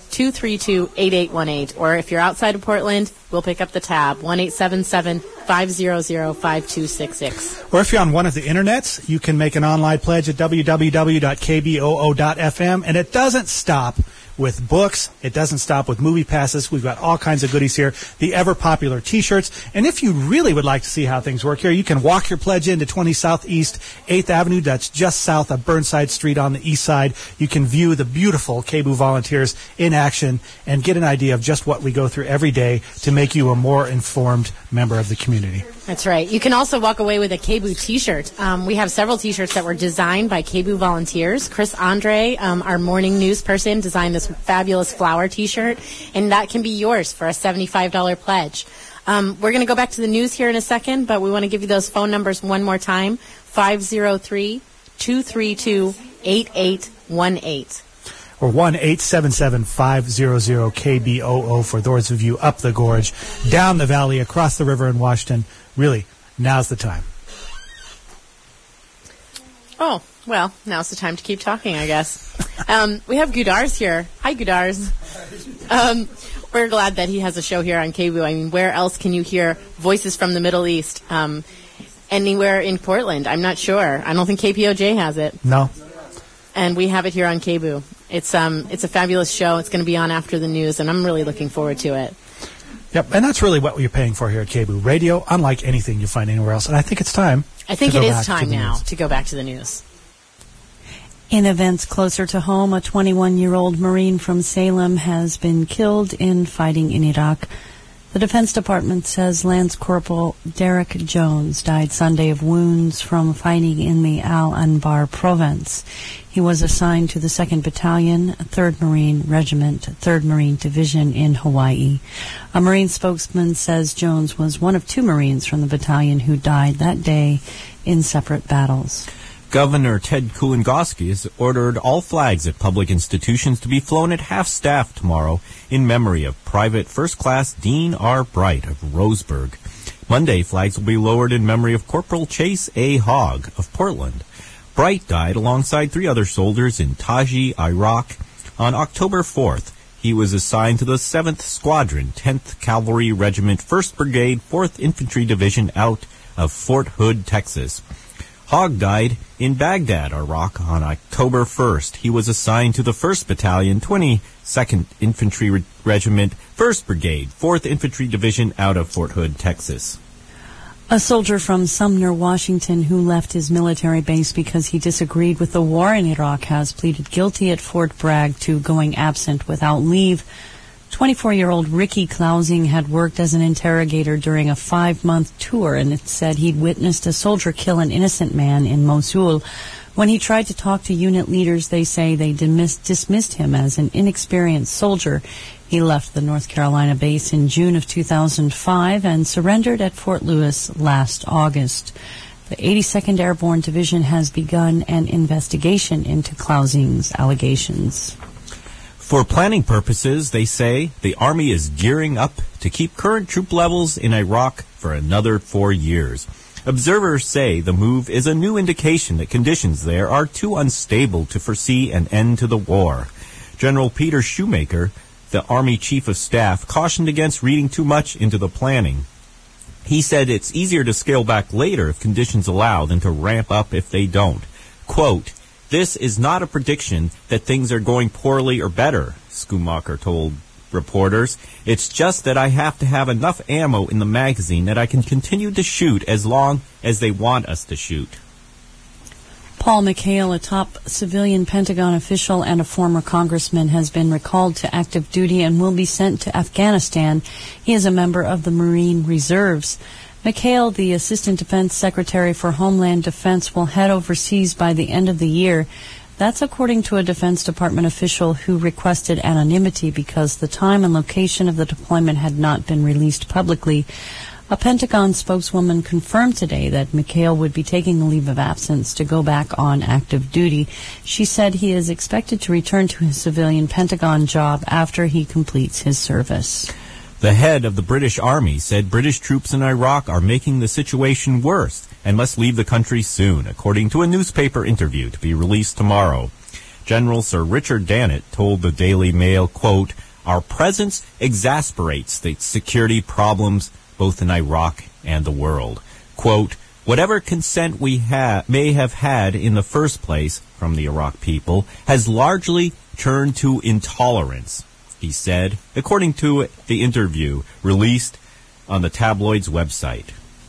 two three two, eight eight one eight. Or if you're outside of Portland, we'll pick up the tab, one eight seven seven, five hundred, five two six six. Or if you're on one of the internets, you can make an online pledge at w w w dot k b o o dot f m. And it doesn't stop with books. It doesn't stop with movie passes. We've got all kinds of goodies here. The ever-popular T-shirts. And if you really would like to see how things work here, you can walk your pledge into twenty Southeast eighth Avenue. That's just south of Burnside Street on the east side. You can view the beautiful K B O O volunteers in action and get an idea of just what we go through every day to make you a more informed member of the community. That's right. You can also walk away with a K B O O T-shirt. Um, we have several T-shirts that were designed by K B O O volunteers. Chris Andre, um, our morning news person, designed this fabulous flower T-shirt, and that can be yours for a seventy-five dollars pledge. Um, we're going to go back to the news here in a second, but we want to give you those phone numbers one more time, five oh three, two three two, eight eight one eight. Or one eight seven seven, five hundred, K B O O for those of you up the gorge, down the valley, across the river in Washington. Really, now's the time. Oh, well, now's the time to keep talking, I guess. Um, we have Gudars here. Hi, Gudars. Um, we're glad that he has a show here on K B O O. I mean, where else can you hear voices from the Middle East? Um, anywhere in Portland? I'm not sure. I don't think K P O J has it. No. And we have it here on K B O O. It's um, it's a fabulous show. It's going to be on after the news, and I'm really looking forward to it. Yep, and that's really what you're paying for here at K B O O. Radio, unlike anything you find anywhere else. And I think it's time. I think to it go is back time to the now news. to go back to the news. In events closer to home, a twenty-one-year-old Marine from Salem has been killed in fighting in Iraq. The Defense Department says Lance Corporal Derek Jones died Sunday of wounds from fighting in the Al-Anbar province. He was assigned to the second Battalion, third Marine Regiment, third Marine Division in Hawaii. A Marine spokesman says Jones was one of two Marines from the battalion who died that day in separate battles. Governor Ted Kulongoski has ordered all flags at public institutions to be flown at half-staff tomorrow in memory of Private First Class Dean R. Bright of Roseburg. Monday, flags will be lowered in memory of Corporal Chase A. Hogg of Portland. Bright died alongside three other soldiers in Taji, Iraq, on October fourth. He was assigned to the seventh Squadron, tenth Cavalry Regiment, first Brigade, fourth Infantry Division out of Fort Hood, Texas. Hogg died in Baghdad, Iraq, on October first. He was assigned to the first Battalion, twenty-second Infantry Re- Regiment, first Brigade, fourth Infantry Division out of Fort Hood, Texas. A soldier from Sumner, Washington, who left his military base because he disagreed with the war in Iraq has pleaded guilty at Fort Bragg to going absent without leave. twenty-four-year-old Ricky Klausing had worked as an interrogator during a five-month tour, and it said he'd witnessed a soldier kill an innocent man in Mosul. When he tried to talk to unit leaders, they say they dismiss- dismissed him as an inexperienced soldier. He left the North Carolina base in June of two thousand five and surrendered at Fort Lewis last August. The eighty-second Airborne Division has begun an investigation into Klausing's allegations. For planning purposes, they say the Army is gearing up to keep current troop levels in Iraq for another four years. Observers say the move is a new indication that conditions there are too unstable to foresee an end to the war. General Peter Shoemaker, the Army Chief of Staff, cautioned against reading too much into the planning. He said it's easier to scale back later if conditions allow than to ramp up if they don't. Quote, "This is not a prediction that things are going poorly or better," Schumacher told reporters. "It's just that I have to have enough ammo in the magazine that I can continue to shoot as long as they want us to shoot." Paul McHale, a top civilian Pentagon official and a former congressman, has been recalled to active duty and will be sent to Afghanistan. He is a member of the Marine Reserves. McHale, the Assistant Defense Secretary for Homeland Defense, will head overseas by the end of the year. That's according to a Defense Department official who requested anonymity because the time and location of the deployment had not been released publicly. A Pentagon spokeswoman confirmed today that McHale would be taking a leave of absence to go back on active duty. She said he is expected to return to his civilian Pentagon job after he completes his service. The head of the British Army said British troops in Iraq are making the situation worse and must leave the country soon, according to a newspaper interview to be released tomorrow. General Sir Richard Dannett told the Daily Mail, quote, "Our presence exasperates the security problems both in Iraq and the world." Quote, "Whatever consent we ha- may have had in the first place from the Iraq people has largely turned to intolerance," he said, according to the interview released on the tabloid's website.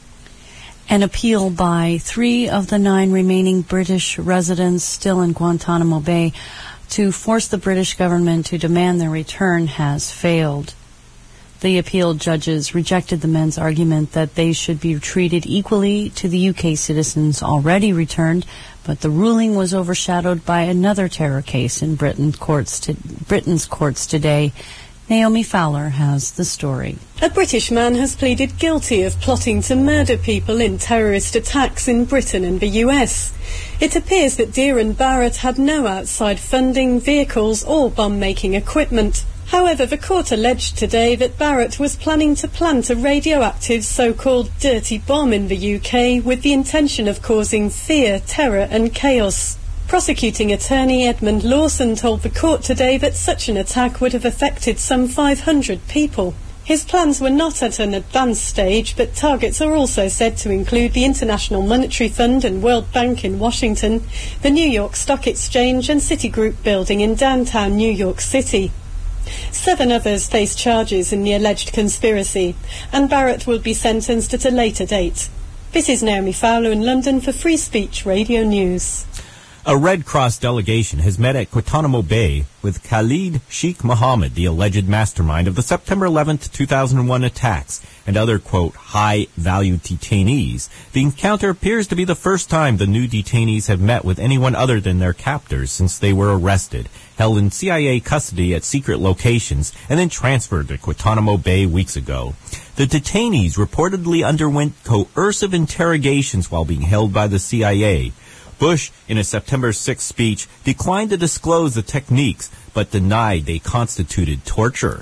An appeal by three of the nine remaining British residents still in Guantanamo Bay to force the British government to demand their return has failed. The appeal judges rejected the men's argument that they should be treated equally to the U K citizens already returned, but the ruling was overshadowed by another terror case in Britain's courts, to, Britain's courts today. Naomi Fowler has the story. A British man has pleaded guilty of plotting to murder people in terrorist attacks in Britain and the U S. It appears that Deron Barrett had no outside funding, vehicles or bomb-making equipment. However, the court alleged today that Barrett was planning to plant a radioactive so-called dirty bomb in the U K with the intention of causing fear, terror and chaos. Prosecuting attorney Edmund Lawson told the court today that such an attack would have affected some five hundred people. His plans were not at an advanced stage, but targets are also said to include the International Monetary Fund and World Bank in Washington, the New York Stock Exchange and Citigroup building in downtown New York City. Seven others face charges in the alleged conspiracy, and Barrett will be sentenced at a later date. This is Naomi Fowler in London for Free Speech Radio News. A Red Cross delegation has met at Guantanamo Bay with Khalid Sheikh Mohammed, the alleged mastermind of the September eleventh, two thousand one attacks, and other, quote, high-value detainees. The encounter appears to be the first time the new detainees have met with anyone other than their captors since they were arrested, held in C I A custody at secret locations, and then transferred to Guantanamo Bay weeks ago. The detainees reportedly underwent coercive interrogations while being held by the C I A. Bush, in a September sixth speech, declined to disclose the techniques, but denied they constituted torture.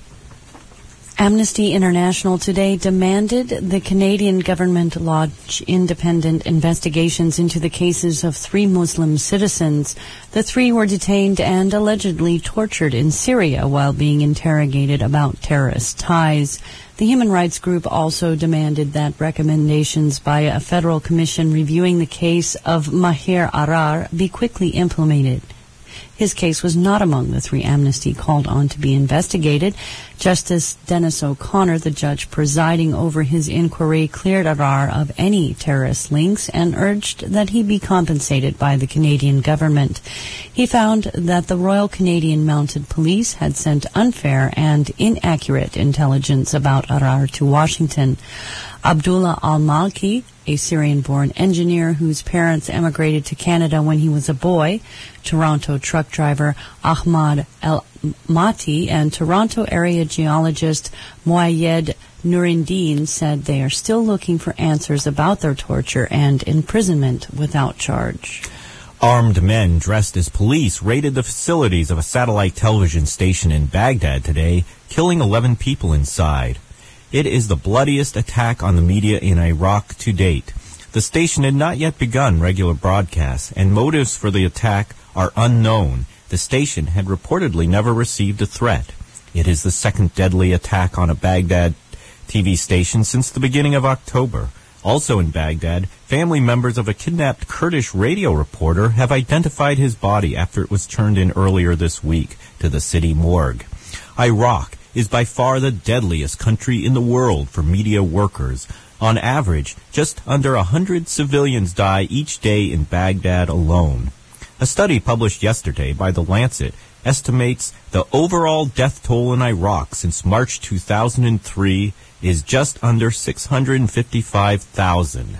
Amnesty International today demanded the Canadian government launch independent investigations into the cases of three Muslim citizens. The three were detained and allegedly tortured in Syria while being interrogated about terrorist ties. The human rights group also demanded that recommendations by a federal commission reviewing the case of Mahir Arar be quickly implemented. His case was not among the three Amnesty called on to be investigated. Justice Dennis O'Connor, the judge presiding over his inquiry, cleared Arar of any terrorist links and urged that he be compensated by the Canadian government. He found that the Royal Canadian Mounted Police had sent unfair and inaccurate intelligence about Arar to Washington. Abdullah al-Malki, a Syrian-born engineer whose parents emigrated to Canada when he was a boy, Toronto truck driver Ahmad El-Mati, and Toronto area geologist Moayed Nurindin said they are still looking for answers about their torture and imprisonment without charge. Armed men dressed as police raided the facilities of a satellite television station in Baghdad today, killing eleven people inside. It is the bloodiest attack on the media in Iraq to date. The station had not yet begun regular broadcasts, and motives for the attack are unknown. The station had reportedly never received a threat. It is the second deadly attack on a Baghdad T V station since the beginning of October. Also in Baghdad, family members of a kidnapped Kurdish radio reporter have identified his body after it was turned in earlier this week to the city morgue. Iraq is by far the deadliest country in the world for media workers. On average, just under a hundred civilians die each day in Baghdad alone. A study published yesterday by The Lancet estimates the overall death toll in Iraq since March two thousand three is just under six hundred fifty-five thousand.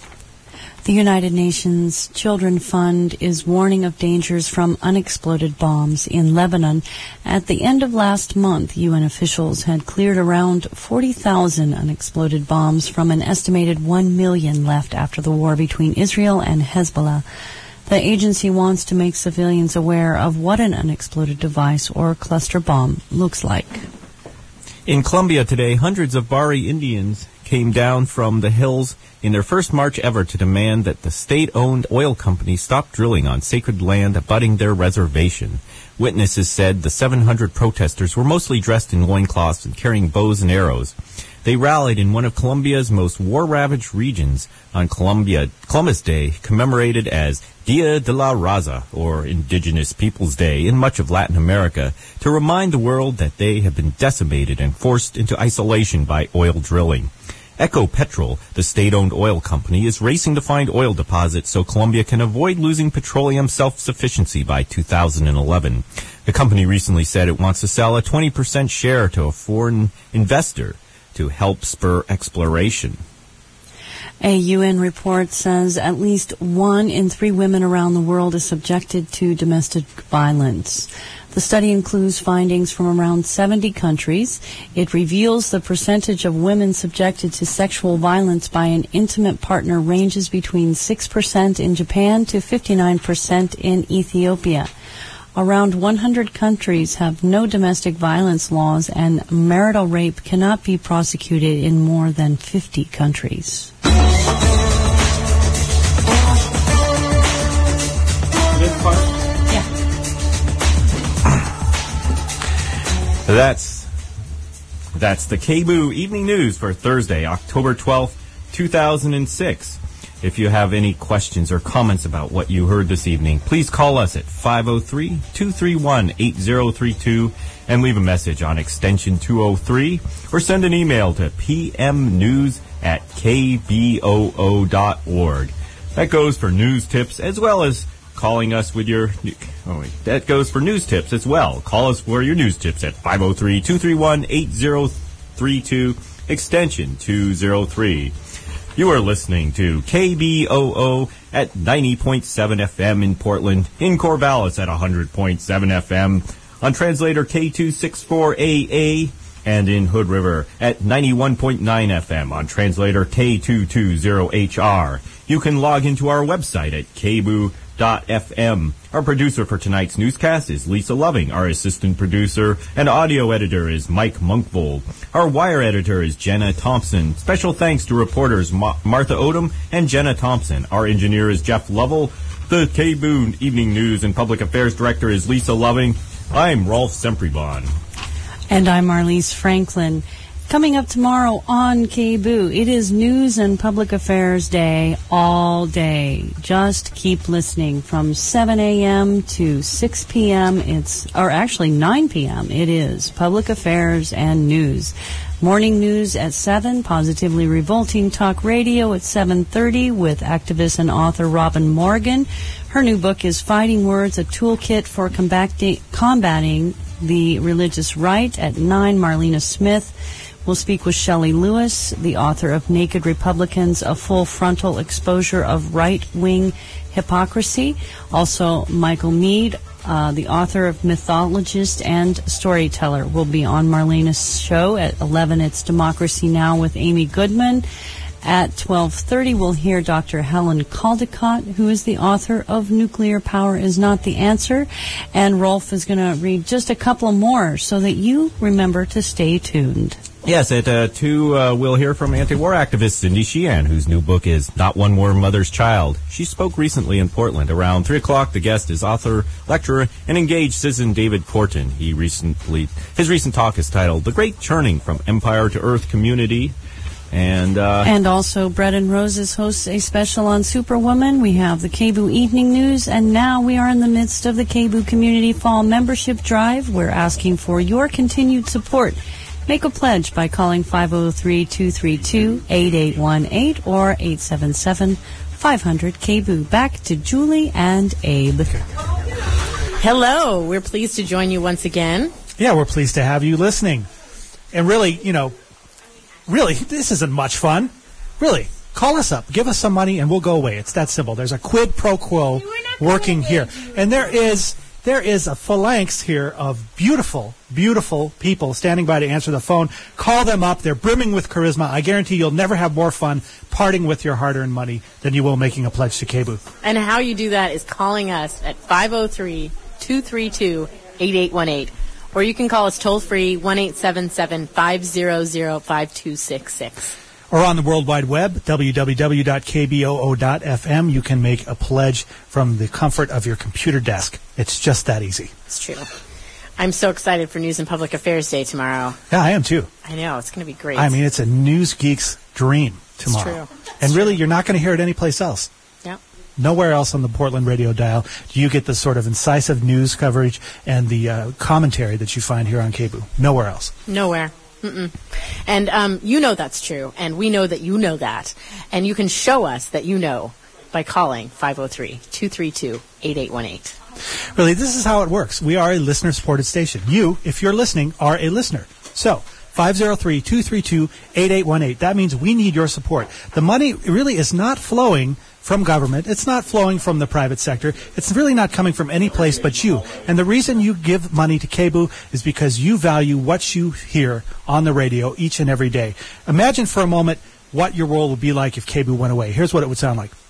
The United Nations Children Fund is warning of dangers from unexploded bombs in Lebanon. At the end of last month, U N officials had cleared around forty thousand unexploded bombs from an estimated one million left after the war between Israel and Hezbollah. The agency wants to make civilians aware of what an unexploded device or cluster bomb looks like. In Colombia today, hundreds of Bari Indians came down from the hills in their first march ever to demand that the state-owned oil company stop drilling on sacred land abutting their reservation. Witnesses said the seven hundred protesters were mostly dressed in loincloths and carrying bows and arrows. They rallied in one of Colombia's most war-ravaged regions on Colombia, Columbus Day, commemorated as Dia de la Raza, or Indigenous Peoples' Day, in much of Latin America, to remind the world that they have been decimated and forced into isolation by oil drilling. Ecopetrol, the state-owned oil company, is racing to find oil deposits so Colombia can avoid losing petroleum self-sufficiency by two thousand eleven. The company recently said it wants to sell a twenty percent share to a foreign investor to help spur exploration. A U N report says at least one in three women around the world is subjected to domestic violence. The study includes findings from around seventy countries. It reveals the percentage of women subjected to sexual violence by an intimate partner ranges between six percent in Japan to fifty-nine percent in Ethiopia. Around one hundred countries have no domestic violence laws, and marital rape cannot be prosecuted in more than fifty countries. That's that's the K B O O Evening News for Thursday, October twelfth, two thousand six. If you have any questions or comments about what you heard this evening, please call us at five oh three, two three one, eight oh three two and leave a message on extension two oh three, or send an email to p m news at k b o o dot org. That goes for news tips as well as calling us with your... Oh, wait. That goes for news tips as well. Call us for your news tips at five oh three, two three one, eight oh three two, extension two oh three. You are listening to K B O O at ninety point seven F M in Portland, in Corvallis at one hundred point seven F M, on translator K two sixty-four A A, and in Hood River at ninety-one point nine F M on translator K two twenty H R. You can log into our website at k b o o dot f m. Our producer for tonight's newscast is Lisa Loving. Our assistant producer and audio editor is Mike Munkvold. Our wire editor is Jenna Thompson. Special thanks to reporters Ma- Martha Odom and Jenna Thompson. Our engineer is Jeff Lovell. The K B O O Evening News and Public Affairs Director is Lisa Loving. I'm Rolf Sempribon. And I'm Marlise Franklin. Coming up tomorrow on K B O O, it is News and Public Affairs Day all day. Just keep listening from seven a.m. to six p.m. It's, or actually nine p.m. It is Public Affairs and News. Morning News at seven, Positively Revolting Talk Radio at seven thirty with activist and author Robin Morgan. Her new book is Fighting Words, a Toolkit for Combating, combating the Religious Right at nine. Marlena Smith will speak with Shelley Lewis, the author of Naked Republicans, a full frontal exposure of right-wing hypocrisy. Also, Michael Mead, uh, the author of Mythologist and Storyteller, will be on Marlena's show at eleven. It's Democracy Now! With Amy Goodman. At twelve thirty, we'll hear Doctor Helen Caldicott, who is the author of Nuclear Power is Not the Answer. And Rolf is going to read just a couple more so that you remember to stay tuned. Yes, at uh, two, uh, we'll hear from anti-war activist Cindy Sheehan, whose new book is Not One More Mother's Child. She spoke recently in Portland. Around three o'clock, the guest is author, lecturer, and engaged citizen David Corton. He recently, his recent talk is titled The Great Churning from Empire to Earth Community. And uh, and also, Bread and Roses hosts a special on Superwoman. We have the K B O O Evening News, and now we are in the midst of the K B O O Community Fall Membership Drive. We're asking for your continued support. Make a pledge by calling five oh three, two three two, eight eight one eight or eight seven seven, five hundred, K B O O. Back to Julie and Abe. Hello. We're pleased to join you once again. Yeah, we're pleased to have you listening. And really, you know, really, this isn't much fun. Really, call us up. Give us some money and we'll go away. It's that simple. There's a quid pro quo working here. And there is... There is a phalanx here of beautiful, beautiful people standing by to answer the phone. Call them up. They're brimming with charisma. I guarantee you'll never have more fun parting with your hard-earned money than you will making a pledge to K B O O. And how you do that is calling us at five oh three, two three two, eight eight one eight. Or you can call us toll-free, one eight seven seven, five hundred, five two six six. Or on the World Wide Web, w w w dot k b o o dot f m. You can make a pledge from the comfort of your computer desk. It's just that easy. It's true. I'm so excited for News and Public Affairs Day tomorrow. Yeah, I am too. I know. It's going to be great. I mean, it's a news geek's dream tomorrow. It's true. And really, you're not going to hear it anyplace else. Yep. Nowhere else on the Portland radio dial do you get the sort of incisive news coverage and the uh, commentary that you find here on K B O. Nowhere else. Nowhere. Mm-mm. And um, you know that's true, and we know that you know that. And you can show us that you know by calling five oh three, two three two, eight eight one eight. Really, this is how it works. We are a listener-supported station. You, if you're listening, are a listener. So, five oh three, two three two, eight eight one eight. That means we need your support. The money really is not flowing from government. It's not flowing from the private sector. It's really not coming from any place but you. And the reason you give money to K B O is because you value what you hear on the radio each and every day. Imagine for a moment what your world would be like if K B O went away. Here's what it would sound like.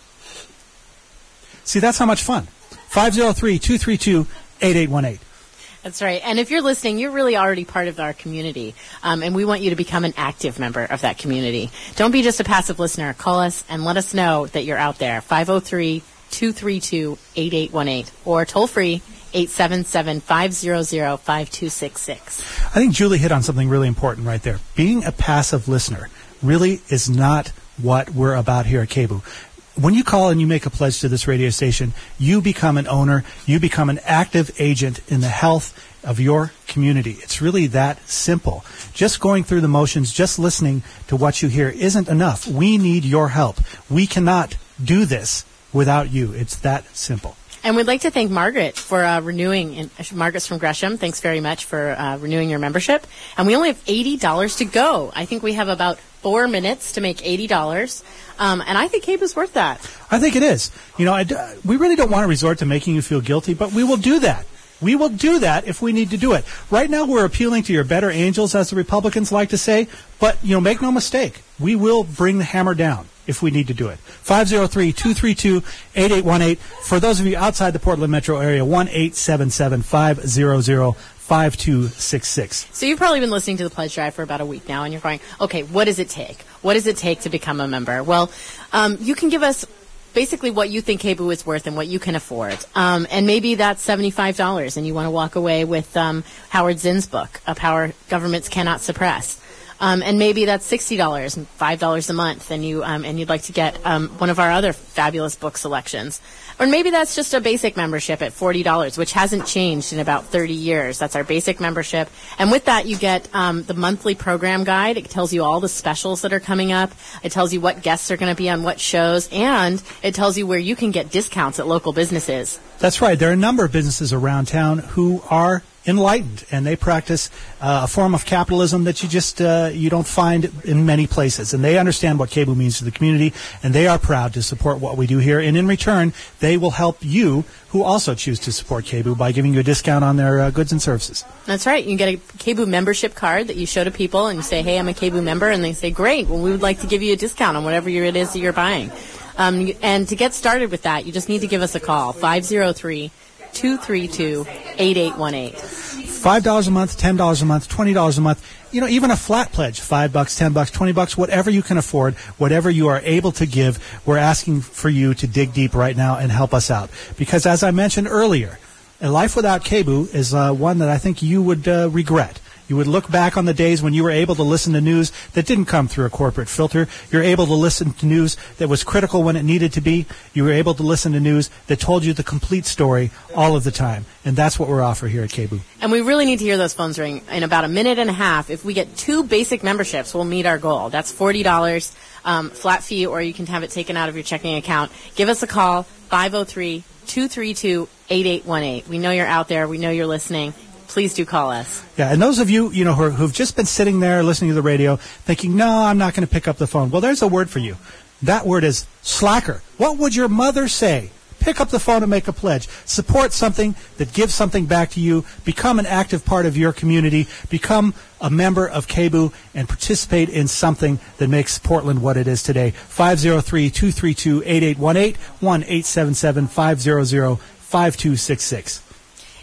See, that's how much fun. five oh three, two three two, eight eight one eight. That's right. And if you're listening, you're really already part of our community. Um, and we want you to become an active member of that community. Don't be just a passive listener. Call us and let us know that you're out there. five oh three, two three two, eight eight one eight. Or toll free, eight seven seven, five hundred, five two six six. I think Julie hit on something really important right there. Being a passive listener really is not what we're about here at K B O. When you call and you make a pledge to this radio station, you become an owner, you become an active agent in the health of your community. It's really that simple. Just going through the motions, just listening to what you hear isn't enough. We need your help. We cannot do this without you. It's that simple. And we'd like to thank Margaret for uh, renewing. And uh, Margaret's from Gresham. Thanks very much for uh, renewing your membership. And we only have eighty dollars to go. I think we have about four minutes to make eighty dollars. Um, and I think K B O's worth that. I think it is. You know, I, we really don't want to resort to making you feel guilty, but we will do that. We will do that if we need to do it. Right now, we're appealing to your better angels, as the Republicans like to say. But, you know, make no mistake. We will bring the hammer down if we need to do it. five oh three, two three two, eight eight one eight. For those of you outside the Portland metro area, one eight seven seven, five hundred, five two six six. So you've probably been listening to the pledge drive for about a week now, and you're going, okay, what does it take? What does it take to become a member? Well, um, you can give us basically what you think K B O is worth and what you can afford. Um, and maybe that's seventy-five dollars, and you want to walk away with um, Howard Zinn's book, A Power Governments Cannot Suppress. Um, and maybe that's sixty dollars, five dollars a month, and, you, um, and you'd like to get um, one of our other fabulous book selections. Or maybe that's just a basic membership at forty dollars, which hasn't changed in about thirty years. That's our basic membership. And with that, you get um, the monthly program guide. It tells you all the specials that are coming up. It tells you what guests are going to be on what shows. And it tells you where you can get discounts at local businesses. That's right. There are a number of businesses around town who are enlightened, and they practice uh, a form of capitalism that you just uh, you don't find in many places. And they understand what K B O means to the community, and they are proud to support what we do here. And in return, they will help you, who also choose to support K B O, by giving you a discount on their uh, goods and services. That's right. You get a K B O membership card that you show to people, and you say, "Hey, I'm a K B O member," and they say, "Great. Well, we would like to give you a discount on whatever it is that you're buying." Um, and to get started with that, you just need to give us a call, five oh three, two three two, eight eight one eight. five dollars a month, ten dollars a month, twenty dollars a month, you know, even a flat pledge, five bucks, ten bucks, twenty bucks, whatever you can afford, whatever you are able to give, we're asking for you to dig deep right now and help us out. Because as I mentioned earlier, a life without K B O is uh, one that I think you would uh, regret. You would look back on the days when you were able to listen to news that didn't come through a corporate filter. You're able to listen to news that was critical when it needed to be. You were able to listen to news that told you the complete story all of the time. And that's what we're offering here at K B O. And we really need to hear those phones ring in about a minute and a half. If we get two basic memberships, we'll meet our goal. That's forty dollars um, flat fee, or you can have it taken out of your checking account. Give us a call, five oh three, two three two, eight eight one eight. We know you're out there. We know you're listening. Please do call us. Yeah, and those of you, you know, who, who've just been sitting there listening to the radio thinking, no, I'm not going to pick up the phone. Well, there's a word for you. That word is slacker. What would your mother say? Pick up the phone and make a pledge. Support something that gives something back to you. Become an active part of your community. Become a member of K B O and participate in something that makes Portland what it is today. five oh three, two three two, eight eight one eight, one eight seven seven, five hundred, five two six six.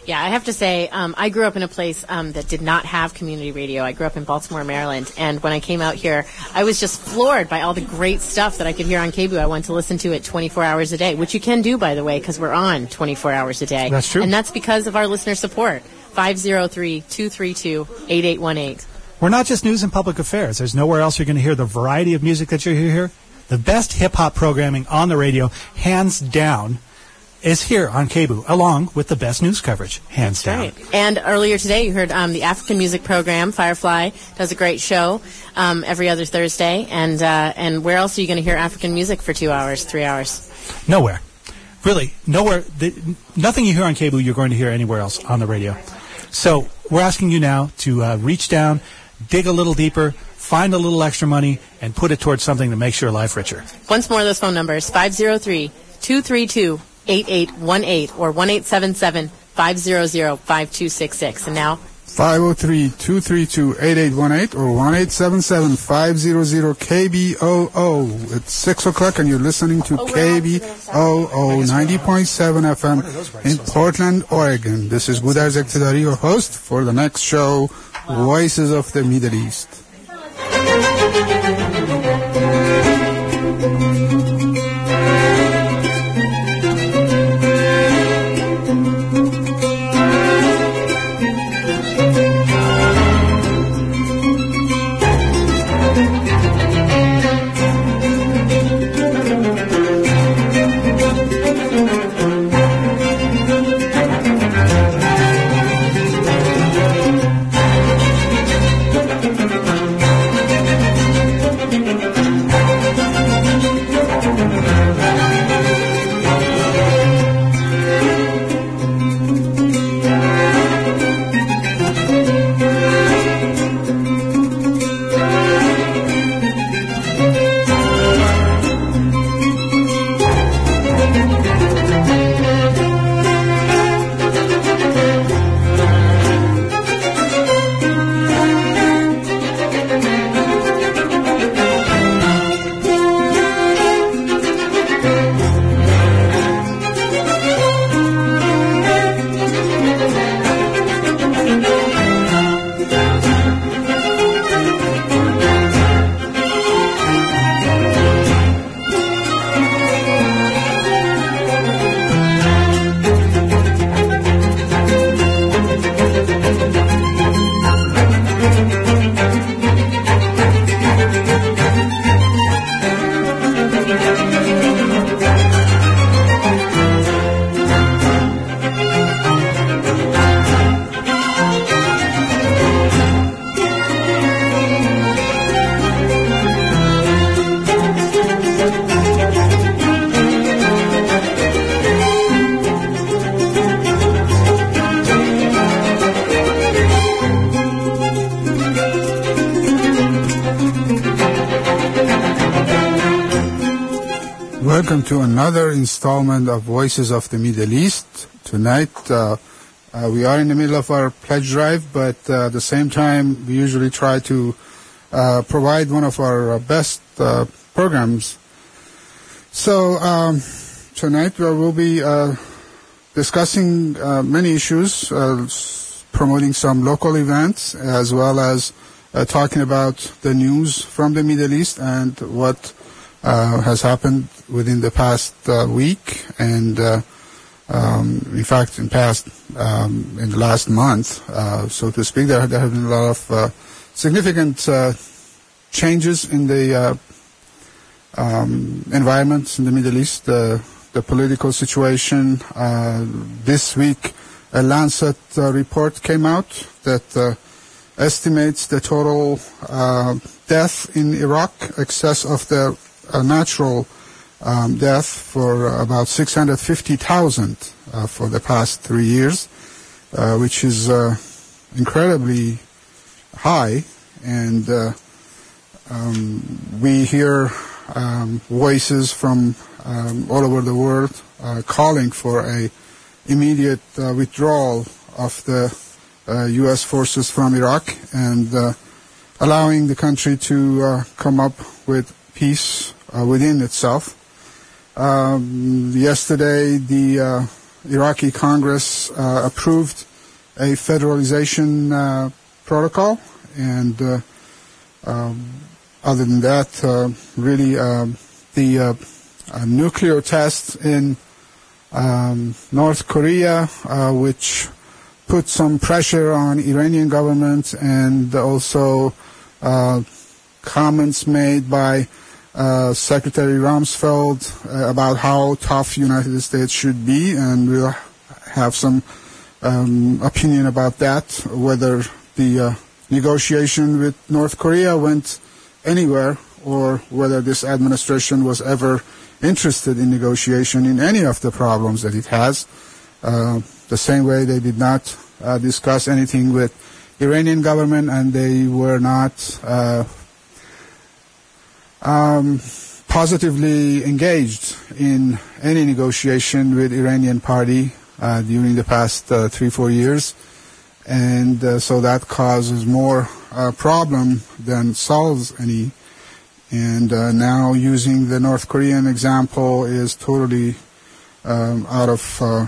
Yeah, I have to say, um, I grew up in a place um, that did not have community radio. I grew up in Baltimore, Maryland, and when I came out here, I was just floored by all the great stuff that I could hear on K B O. I wanted to listen to it twenty-four hours a day, which you can do, by the way, because we're on twenty-four hours a day. That's true. And that's because of our listener support. five oh three, two three two, eight eight one eight. We're not just news and public affairs. There's nowhere else you're going to hear the variety of music that you hear here. The best hip-hop programming on the radio, hands down, is here on K B O, along with the best news coverage, hands down. Right. And earlier today, you heard um, the African music program, Firefly, does a great show um, every other Thursday. And uh, and where else are you going to hear African music for two hours, three hours? Nowhere. Really, nowhere. The, nothing you hear on K B O, you're going to hear anywhere else on the radio. So we're asking you now to uh, reach down, dig a little deeper, find a little extra money, and put it towards something that makes your life richer. Once more, those phone numbers, five oh three, two three two, eight eight one eight or one eight seven seven, five hundred, five two six six. And now, five oh three, two three two, eight eight one eight or one eight seven seven, five hundred, K B O O. It's six o'clock and you're listening to oh, K B O O ninety point seven F M in Portland, Oregon. This is Budar Zektidari, your host for the next show, Voices of the Middle East. Welcome to another installment of Voices of the Middle East. Tonight, uh, uh, we are in the middle of our pledge drive, but uh, at the same time, we usually try to uh, provide one of our uh, best uh, programs. So, um, tonight we will be uh, discussing uh, many issues, uh, promoting some local events, as well as uh, talking about the news from the Middle East and what Uh, has happened within the past uh, week, and uh, um, in fact, in past um, in the last month, uh, so to speak, there, there have been a lot of uh, significant uh, changes in the uh, um, environment in the Middle East, uh, the political situation. Uh, this week, a Lancet uh, report came out that uh, estimates the total uh, death in Iraq, excess of the a natural um, death for uh, about six hundred fifty thousand uh, for the past three years, uh, which is uh, incredibly high. And uh, um, we hear um, voices from um, all over the world uh, calling for a immediate uh, withdrawal of the uh, U S forces from Iraq and uh, allowing the country to uh, come up with peace uh, within itself. Um, yesterday, the uh, Iraqi Congress uh, approved a federalization uh, protocol, and uh, um, other than that, uh, really uh, the uh, uh, nuclear tests in um, North Korea, uh, which put some pressure on Iranian government, and also uh, comments made by uh, Secretary Rumsfeld uh, about how tough United States should be, and we'll have some um, opinion about that, whether the uh, negotiation with North Korea went anywhere, or whether this administration was ever interested in negotiation in any of the problems that it has. Uh, the same way they did not uh, discuss anything with Iranian government, and they were not uh, um, positively engaged in any negotiation with Iranian party uh, during the past uh, three, four years. And uh, so that causes more uh, problem than solves any. And uh, now using the North Korean example is totally um, out of uh,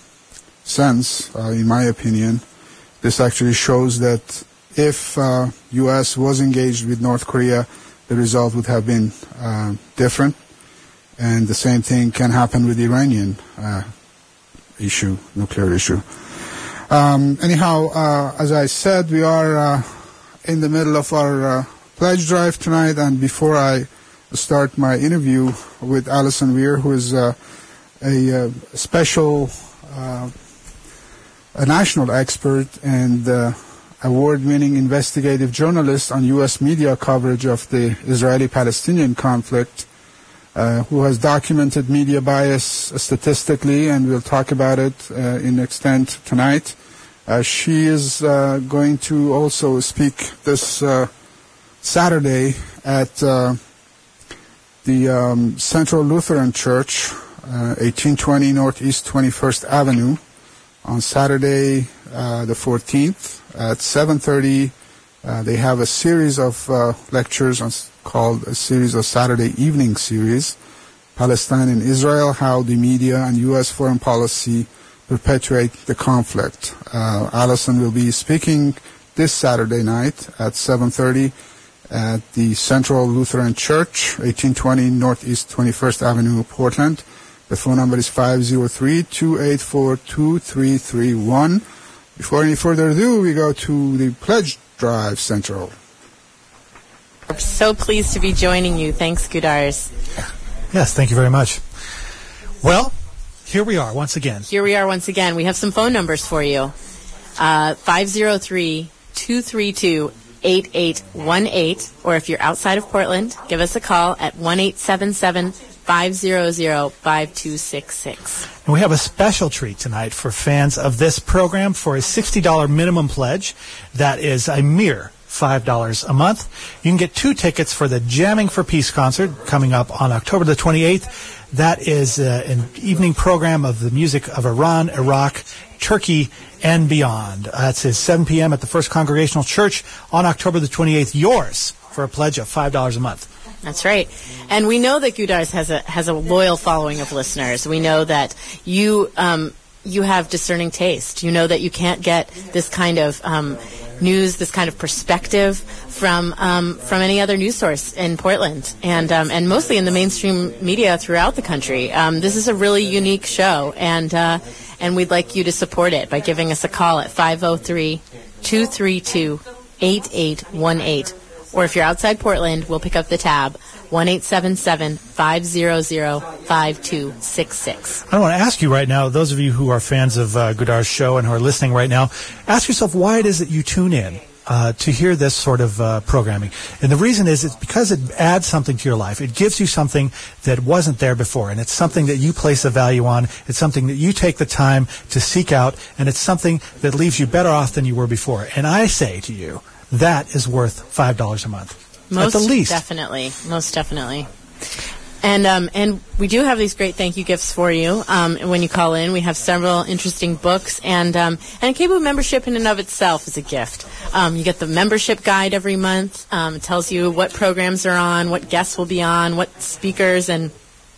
sense, uh, in my opinion. This actually shows that if uh, U S was engaged with North Korea, the result would have been uh, different. And the same thing can happen with the Iranian uh, issue, nuclear issue. Um, anyhow, uh, as I said, we are uh, in the middle of our uh, pledge drive tonight, and before I start my interview with Alison Weir, who is uh, a uh, special uh, a national expert and uh, award-winning investigative journalist on U S media coverage of the Israeli-Palestinian conflict, uh, who has documented media bias statistically, and we'll talk about it uh, in extent tonight. Uh, she is uh, going to also speak this uh, Saturday at uh, the um, Central Lutheran Church, uh, eighteen twenty Northeast twenty-first Avenue, on Saturday uh, the fourteenth at seven thirty. Uh, they have a series of uh, lectures on, called a series of Saturday evening series, Palestine and Israel, how the media and U S foreign policy perpetuate the conflict. Uh, Alison will be speaking this Saturday night at seven thirty at the Central Lutheran Church, eighteen twenty Northeast twenty-first Avenue, Portland. The phone number is five oh three, two eight four, two three three one. Before any further ado, we go to the Pledge Drive Central. We're so pleased to be joining you. Thanks, Gudars. Yes, thank you very much. Well, here we are once again. Here we are once again. We have some phone numbers for you. Uh, five oh three, two three two, eight eight one eight. Or if you're outside of Portland, give us a call at one eight seven seven, five hundred, five two six six. And we have a special treat tonight for fans of this program for a sixty dollars minimum pledge. That is a mere five dollars a month. You can get two tickets for the Jamming for Peace concert coming up on October the twenty-eighth. That is uh, an evening program of the music of Iran, Iraq, Turkey, and beyond. That's at seven p.m. at the First Congregational Church on October the twenty-eighth. Yours for a pledge of five dollars a month. That's right. And we know that Gudars has a has a loyal following of listeners. We know that you um, you have discerning taste. You know that you can't get this kind of um, news, this kind of perspective from um, from any other news source in Portland, and um, and mostly in the mainstream media throughout the country. Um, this is a really unique show, and uh, and we'd like you to support it by giving us a call at five oh three, two three two, eight eight one eight. Or if you're outside Portland, we'll pick up the tab, one eight seven seven, five hundred, five two six six. I want to ask you right now, those of you who are fans of uh, Gudar's show and who are listening right now, ask yourself why it is that you tune in uh, to hear this sort of uh, programming. And the reason is it's because it adds something to your life. It gives you something that wasn't there before, and it's something that you place a value on. It's something that you take the time to seek out, and it's something that leaves you better off than you were before. And I say to you, that is worth five dollars a month. Most at the least. Definitely. Most definitely. And um, and we do have these great thank you gifts for you um, when you call in. We have several interesting books, and um, and a K B O membership in and of itself is a gift. Um, you get the membership guide every month. Um, it tells you what programs are on, what guests will be on, what speakers, and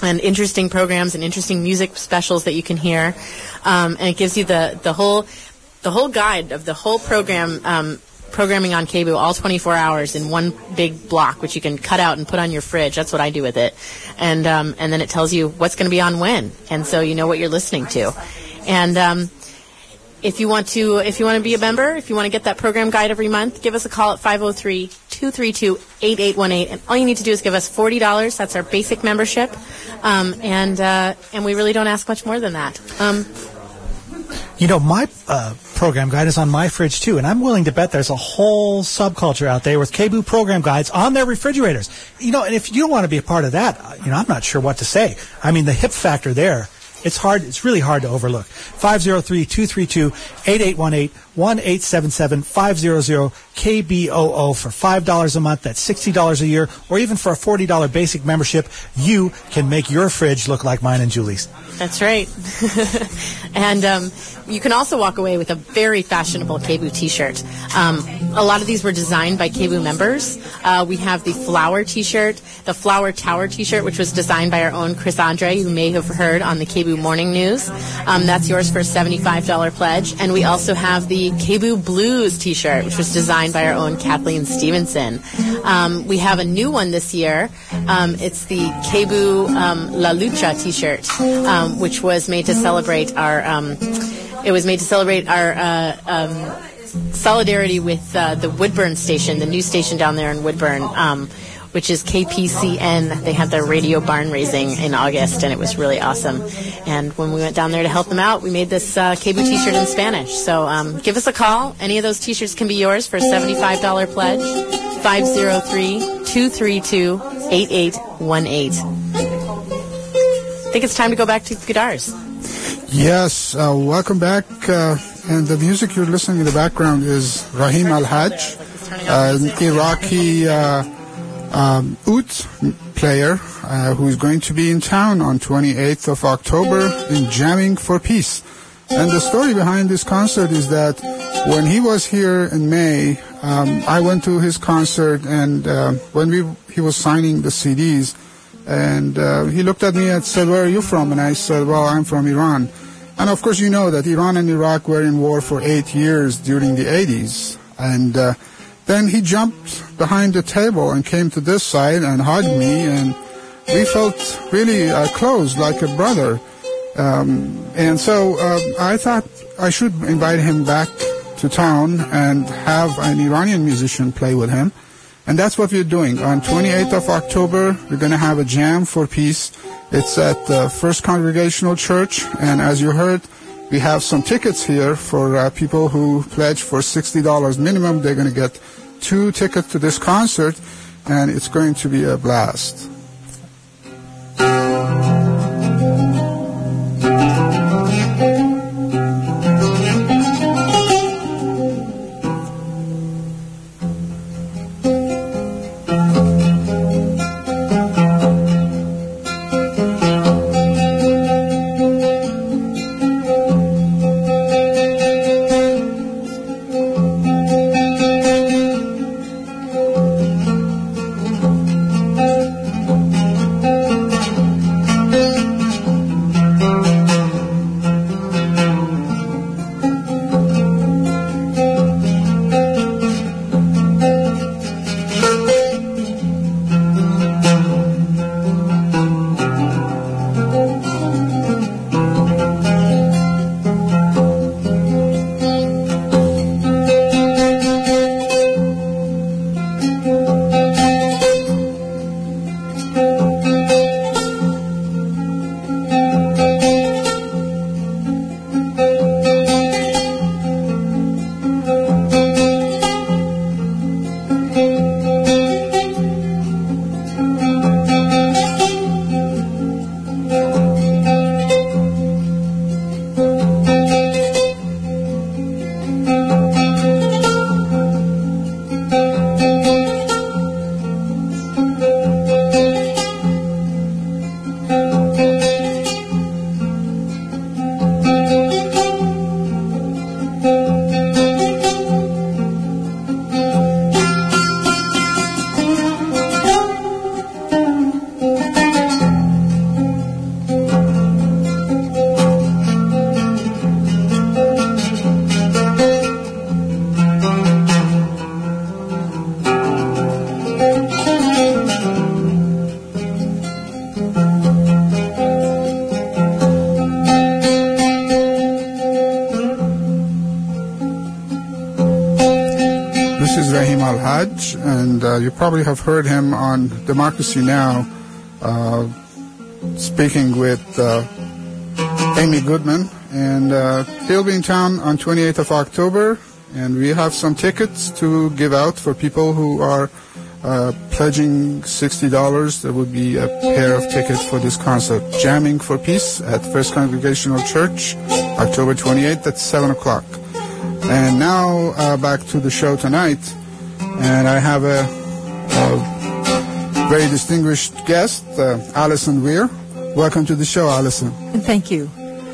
and interesting programs and interesting music specials that you can hear. Um, and it gives you the, the whole the whole guide of the whole program um, programming on K B O, all twenty-four hours in one big block, which you can cut out and put on your fridge. That's what I do with it. And um, and then it tells you what's going to be on when, and so you know what you're listening to. And um, if you want to, if you want to be a member, if you want to get that program guide every month, give us a call at five oh three, two three two, eight eight one eight, and all you need to do is give us forty dollars. That's our basic membership, um, and uh, and we really don't ask much more than that. Um, You know, my uh, program guide is on my fridge, too, and I'm willing to bet there's a whole subculture out there with K B O program guides on their refrigerators. You know, and if you don't want to be a part of that, you know, I'm not sure what to say. I mean, the hip factor there, it's hard, it's really hard to overlook. five oh three, two three two, eight eight one eight, one eight seven seven, five hundred, K B O O for five dollars a month. That's sixty dollars a year, or even for a forty dollars basic membership, you can make your fridge look like mine and Julie's. That's right. And um, you can also walk away with a very fashionable K B O t-shirt. Um, a lot of these were designed by K B O members. Uh, we have the Flower t-shirt, the Flower Tower t-shirt, which was designed by our own Chris Andre, you may have heard on the K B O Morning News. Um, that's yours for a seventy-five dollars pledge. And we also have the K B O Blues t-shirt, which was designed by our own Kathleen Stevenson. Um, we have a new one this year. Um, it's the K B O um, La Lucha t-shirt, um, which was made to celebrate our... Um, It was made to celebrate our uh, um, solidarity with uh, the Woodburn station, the news station down there in Woodburn, um, which is K P C N. They had their radio barn raising in August, and it was really awesome. And when we went down there to help them out, we made this uh, K B O t-shirt in Spanish. So um, give us a call. Any of those t-shirts can be yours for a seventy-five dollars pledge. five oh three, two three two, eight eight one eight. I think it's time to go back to guitars. Yes, uh, welcome back. Uh, and the music you're listening in the background is Rahim Al-Hajj, uh, an Iraqi uh, um, oud player uh, who is going to be in town on twenty-eighth of October in Jamming for Peace. And the story behind this concert is that when he was here in May, um, I went to his concert, and uh, when we he was signing the C Ds, and uh, he looked at me and said, "Where are you from?" And I said, "Well, I'm from Iran." And of course, you know that Iran and Iraq were in war for eight years during the eighties. And uh, then he jumped behind the table and came to this side and hugged me, and we felt really uh, close, like a brother. Um, and so uh, I thought I should invite him back to town and have an Iranian musician play with him. And that's what we're doing. On twenty-eighth of October, we're going to have a jam for peace. It's at the First Congregational Church. And as you heard, we have some tickets here for uh, people who pledge for sixty dollars minimum. They're going to get two tickets to this concert, and it's going to be a blast. probably have heard him on Democracy Now! Uh, speaking with uh, Amy Goodman. And uh, he'll be in town on twenty-eighth of October. And we have some tickets to give out for people who are uh, pledging sixty dollars. There would be a pair of tickets for this concert. Jamming for Peace at First Congregational Church, October twenty-eighth at seven o'clock. And now uh, back to the show tonight. And I have a, a very distinguished guest, uh, Alison Weir. Welcome to the show, Alison. Thank you.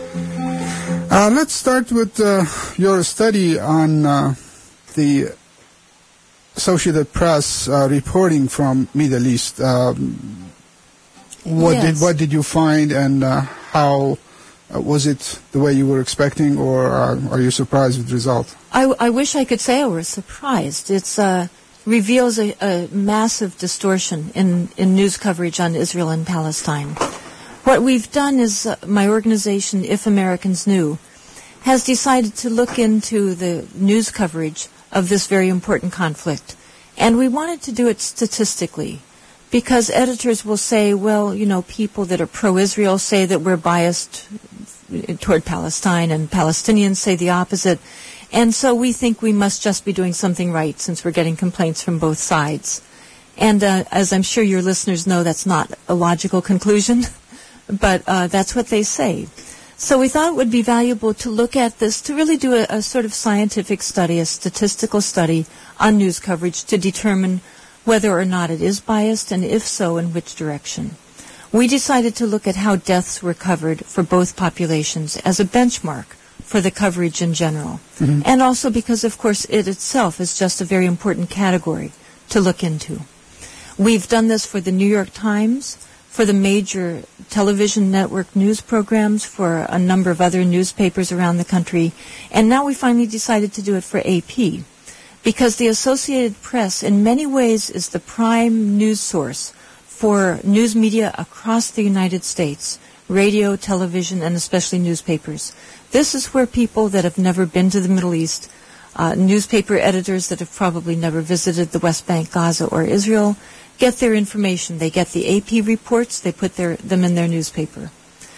Uh, let's start with uh, your study on uh, the Associated Press uh, reporting from Middle East. Um, what yes. did what did you find, and uh, how uh, was it the way you were expecting, or uh, are you surprised with the result? I, I wish I could say I was surprised. It uh, reveals a, a massive distortion in, in news coverage on Israel and Palestine. What we've done is uh, my organization, If Americans Knew, has decided to look into the news coverage of this very important conflict. And we wanted to do it statistically, because editors will say, well, you know, people that are pro-Israel say that we're biased toward Palestine, and Palestinians say the opposite. And so we think we must just be doing something right, since we're getting complaints from both sides. And uh, as I'm sure your listeners know, that's not a logical conclusion, but uh, that's what they say. So we thought it would be valuable to look at this, to really do a, a sort of scientific study, a statistical study on news coverage to determine whether or not it is biased, and if so, in which direction. We decided to look at how deaths were covered for both populations as a benchmark for the coverage in general. Mm-hmm. And also because, of course, it itself is just a very important category to look into. We've done this for the New York Times, for the major television network news programs, for a number of other newspapers around the country, and now we finally decided to do it for A P, because the Associated Press in many ways is the prime news source for news media across the United States, radio, television, and especially newspapers. This is where people that have never been to the Middle East, uh, newspaper editors that have probably never visited the West Bank, Gaza, or Israel, get their information. They get the A P reports, they put their, them in their newspaper.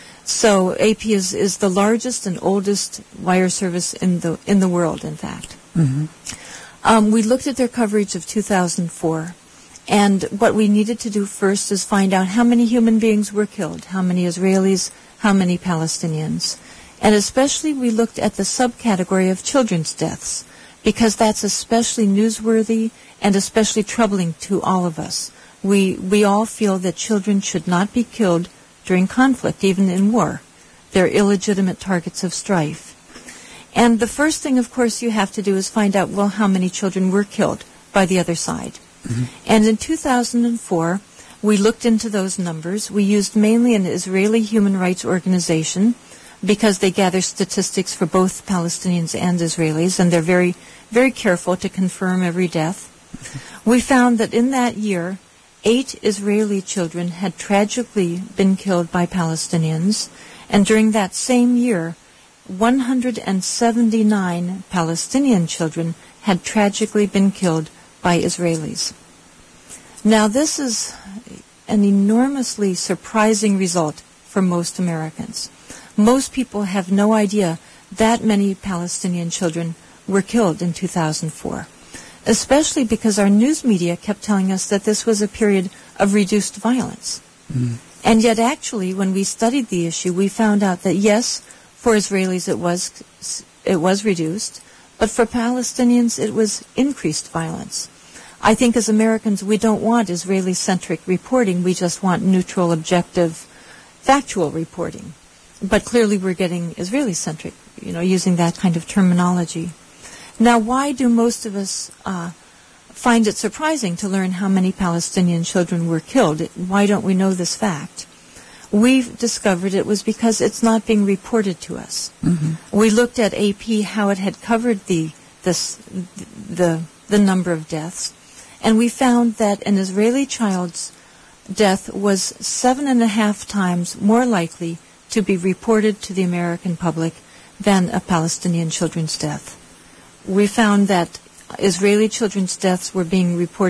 So A P is, is the largest and oldest wire service in the in the world, in fact. Mm-hmm. Um, we looked at their coverage of two thousand four, and what we needed to do first is find out how many human beings were killed, how many Israelis, how many Palestinians. And especially we looked at the subcategory of children's deaths, because that's especially newsworthy and especially troubling to all of us. We we all feel that children should not be killed during conflict, even in war. They're illegitimate targets of strife. And the first thing, of course, you have to do is find out, well, how many children were killed by the other side. Mm-hmm. And in two thousand four, we looked into those numbers. We used mainly an Israeli human rights organization, because they gather statistics for both Palestinians and Israelis, and they're very, very careful to confirm every death. We found that in that year, eight Israeli children had tragically been killed by Palestinians, and during that same year, one hundred seventy-nine Palestinian children had tragically been killed by Israelis. Now, this is an enormously surprising result for most Americans. Most people have no idea that many Palestinian children were killed in two thousand four, especially because our news media kept telling us that this was a period of reduced violence. Mm. And yet, actually, when we studied the issue, we found out that, yes, for Israelis it was it was reduced, but for Palestinians it was increased violence. I think as Americans we don't want Israeli-centric reporting, we just want neutral, objective, factual reporting. But clearly we're getting Israeli-centric, you know, using that kind of terminology. Now, why do most of us uh, find it surprising to learn how many Palestinian children were killed? Why don't we know this fact? We've discovered it was because it's not being reported to us. Mm-hmm. We looked at A P, how it had covered the, this, the, the number of deaths, and we found that an Israeli child's death was seven and a half times more likely to be reported to the American public than a Palestinian children's death. We found that Israeli children's deaths were being reported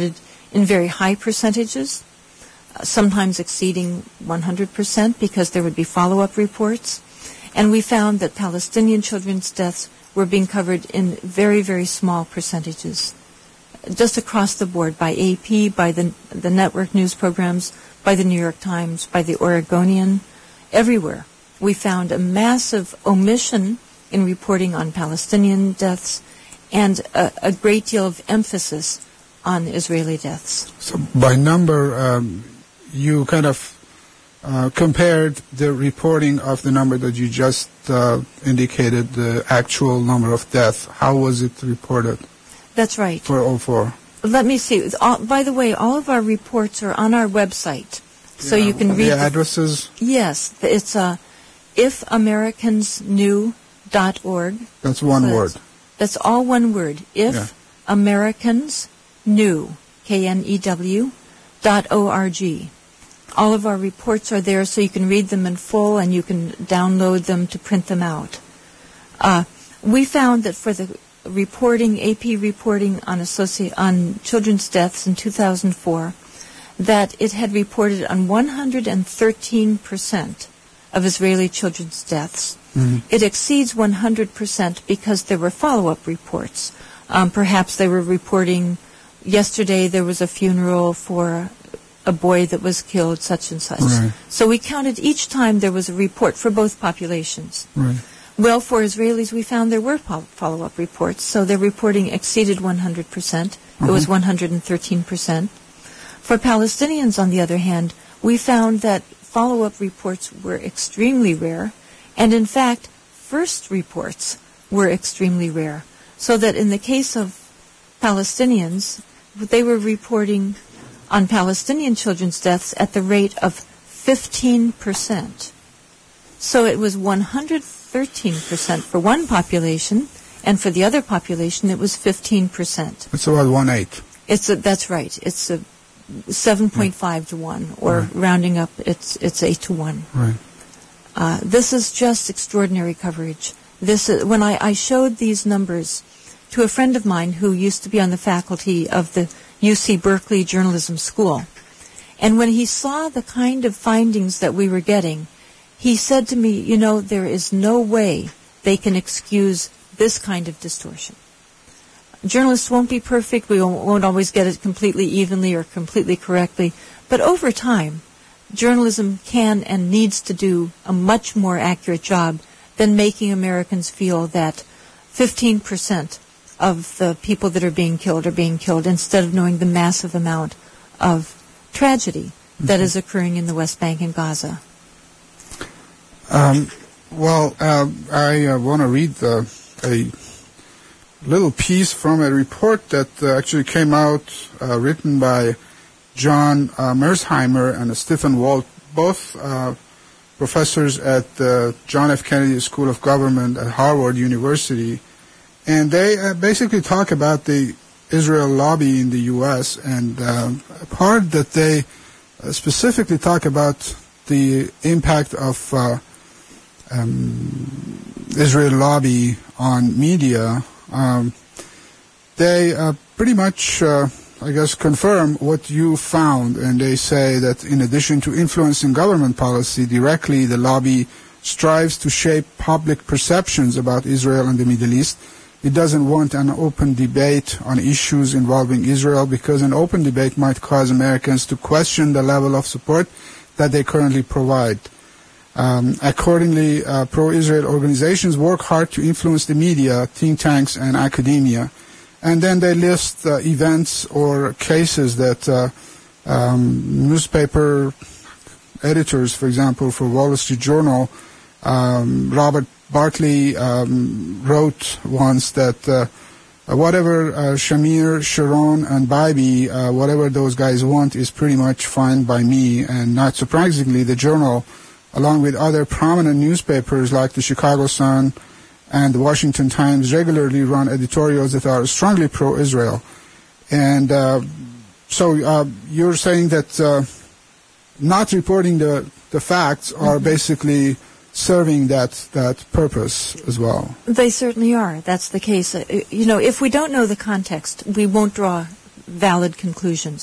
in very high percentages, uh, sometimes exceeding one hundred percent because there would be follow-up reports. And we found that Palestinian children's deaths were being covered in very, very small percentages, just across the board, by A P, by the, the network news programs, by the New York Times, by the Oregonian, everywhere. We found a massive omission in reporting on Palestinian deaths and a, a great deal of emphasis on Israeli deaths. So by number, um, you kind of uh, compared the reporting of the number that you just uh, indicated, the actual number of deaths. How was it reported? That's right. For oh four. Let me see. All, by the way, all of our reports are on our website, so yeah. you can read the the addresses. Yes, it's uh, if americans knew dot org. That's one so word. That's, that's all one word. If yeah. Americans Knew, K N E W, dot O R G. All of our reports are there, so you can read them in full, and you can download them to print them out. Uh, we found that for the reporting, A P reporting on associ- on children's deaths in two thousand four, that it had reported on one hundred thirteen percent of Israeli children's deaths. Mm-hmm. It exceeds one hundred percent because there were follow-up reports. Um, perhaps they were reporting, yesterday there was a funeral for a boy that was killed, such and such. Right. So we counted each time there was a report for both populations. Right. Well, for Israelis, we found there were follow-up reports, so their reporting exceeded one hundred percent. Mm-hmm. It was one hundred thirteen percent. For Palestinians, on the other hand, we found that follow-up reports were extremely rare, and in fact, first reports were extremely rare, so that in the case of Palestinians, they were reporting on Palestinian children's deaths at the rate of fifteen percent. So it was one hundred thirteen percent for one population, and for the other population it was fifteen percent. It's about one-eighth. It's a, that's right. It's a seven point five to one, or right. rounding up, it's it's eight to one. Right. Uh, this is just extraordinary coverage. This is, when I, I showed these numbers to a friend of mine who used to be on the faculty of the U C Berkeley Journalism School, and when he saw the kind of findings that we were getting, he said to me, you know, there is no way they can excuse this kind of distortion. Journalists won't be perfect. We won't, won't always get it completely evenly or completely correctly. But over time, journalism can and needs to do a much more accurate job than making Americans feel that fifteen percent of the people that are being killed are being killed, instead of knowing the massive amount of tragedy mm-hmm. that is occurring in the West Bank and Gaza. Um, well, uh, I uh, want to read uh, a little piece from a report that uh, actually came out, uh, written by John uh, Mersheimer and Stephen Walt, both uh, professors at the John F. Kennedy School of Government at Harvard University. And they uh, basically talk about the Israel lobby in the U S, and uh, a part that they uh, specifically talk about the impact of uh, um, Israel lobby on media. Um, they uh, pretty much, uh, I guess, confirm what you found, and they say that in addition to influencing government policy directly, the lobby strives to shape public perceptions about Israel and the Middle East. It doesn't want an open debate on issues involving Israel, because an open debate might cause Americans to question the level of support that they currently provide. Um, accordingly, uh, pro-Israel organizations work hard to influence the media, think tanks, and academia. And then they list uh, events or cases that uh, um, newspaper editors, for example, for Wall Street Journal, um, Robert Bartley um, wrote once that uh, whatever uh, Shamir, Sharon, and Bibi, uh, whatever those guys want is pretty much fine by me. And not surprisingly, the Journal, along with other prominent newspapers like the Chicago Sun and the Washington Times, regularly run editorials that are strongly pro-Israel. And uh, so uh, you're saying that uh, not reporting the, the facts are mm-hmm. basically serving that that purpose as well. They certainly are. That's the case. Uh, you know, if we don't know the context, we won't draw valid conclusions.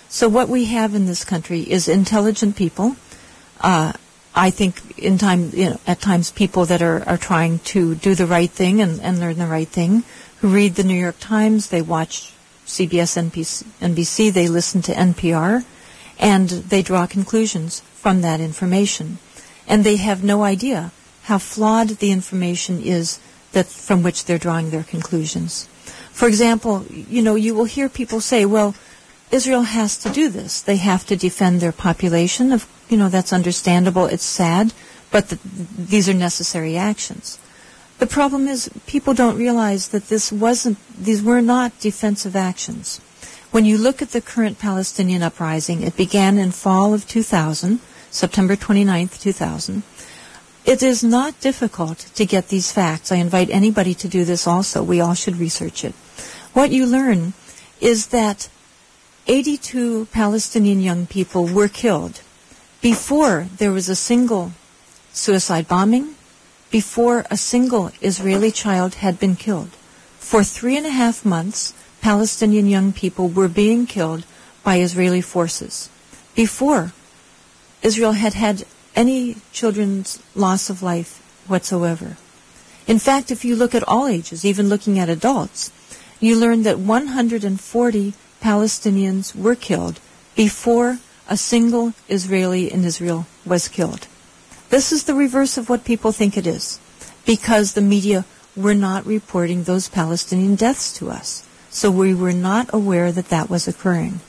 So what we have in this country is intelligent people. Uh, I think in time, you know, at times people that are, are trying to do the right thing and, and learn the right thing, who read the New York Times, they watch C B S, N B C, they listen to N P R, and they draw conclusions from that information. And they have no idea how flawed the information is that from which they're drawing their conclusions. For example, you know, you will hear people say, well, Israel has to do this. They have to defend their population. Of, you know, that's understandable. It's sad, but the, these are necessary actions. The problem is people don't realize that this wasn't, these were not defensive actions. When you look at the current Palestinian uprising, it began in fall of two thousand, September twenty-ninth, two thousand. It is not difficult to get these facts. I invite anybody to do this also. We all should research it. What you learn is that eighty-two Palestinian young people were killed before there was a single suicide bombing, before a single Israeli child had been killed. For three and a half months, Palestinian young people were being killed by Israeli forces before Israel had had any children's loss of life whatsoever. In fact, if you look at all ages, even looking at adults, you learn that one hundred forty Palestinians were killed before a single Israeli in Israel was killed. This is the reverse of what people think it is, because the media were not reporting those Palestinian deaths to us. So we were not aware that that was occurring.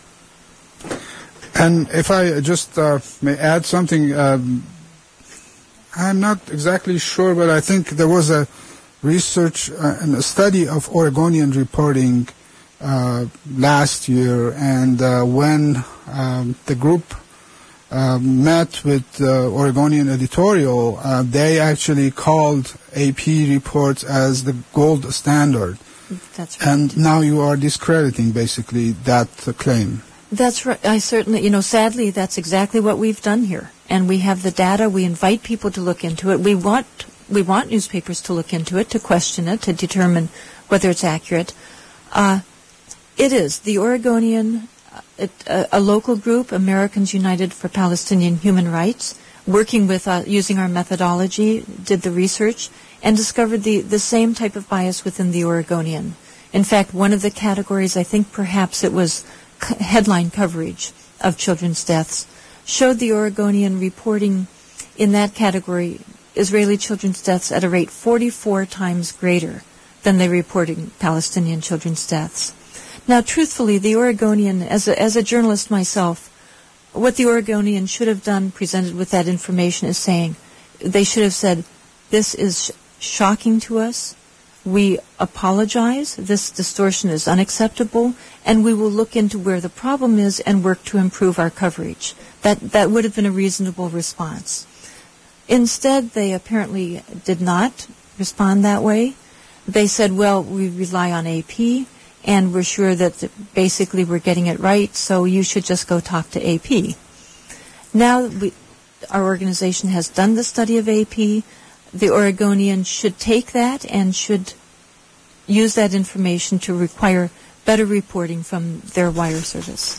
And if I just uh, may add something, um, I'm not exactly sure, but I think there was a research uh, and a study of Oregonian reporting uh, last year, and uh, when um, the group uh, met with the Oregonian editorial, uh, they actually called A P reports as the gold standard. That's right. And now you are discrediting basically that uh, claim. That's right. I certainly, you know, sadly, that's exactly what we've done here. And we have the data. We invite people to look into it. We want we want newspapers to look into it, to question it, to determine whether it's accurate. Uh, it is. The Oregonian, uh, a, a local group, Americans United for Palestinian Human Rights, working with, uh, using our methodology, did the research, and discovered the, the same type of bias within the Oregonian. In fact, one of the categories, I think perhaps it was headline coverage of children's deaths, showed the Oregonian reporting in that category Israeli children's deaths at a rate forty-four times greater than they reporting Palestinian children's deaths. Now, truthfully, the Oregonian, as a, as a journalist myself, what the Oregonian should have done, presented with that information, is saying, they should have said, this is sh- shocking to us. We apologize. This distortion is unacceptable, and we will look into where the problem is and work to improve our coverage. That that would have been a reasonable response. Instead, they apparently did not respond that way. They said, well, we rely on A P, and we're sure that basically we're getting it right, so you should just go talk to A P. Now we, our organization has done the study of A P. The Oregonian should take that and should use that information to require better reporting from their wire service.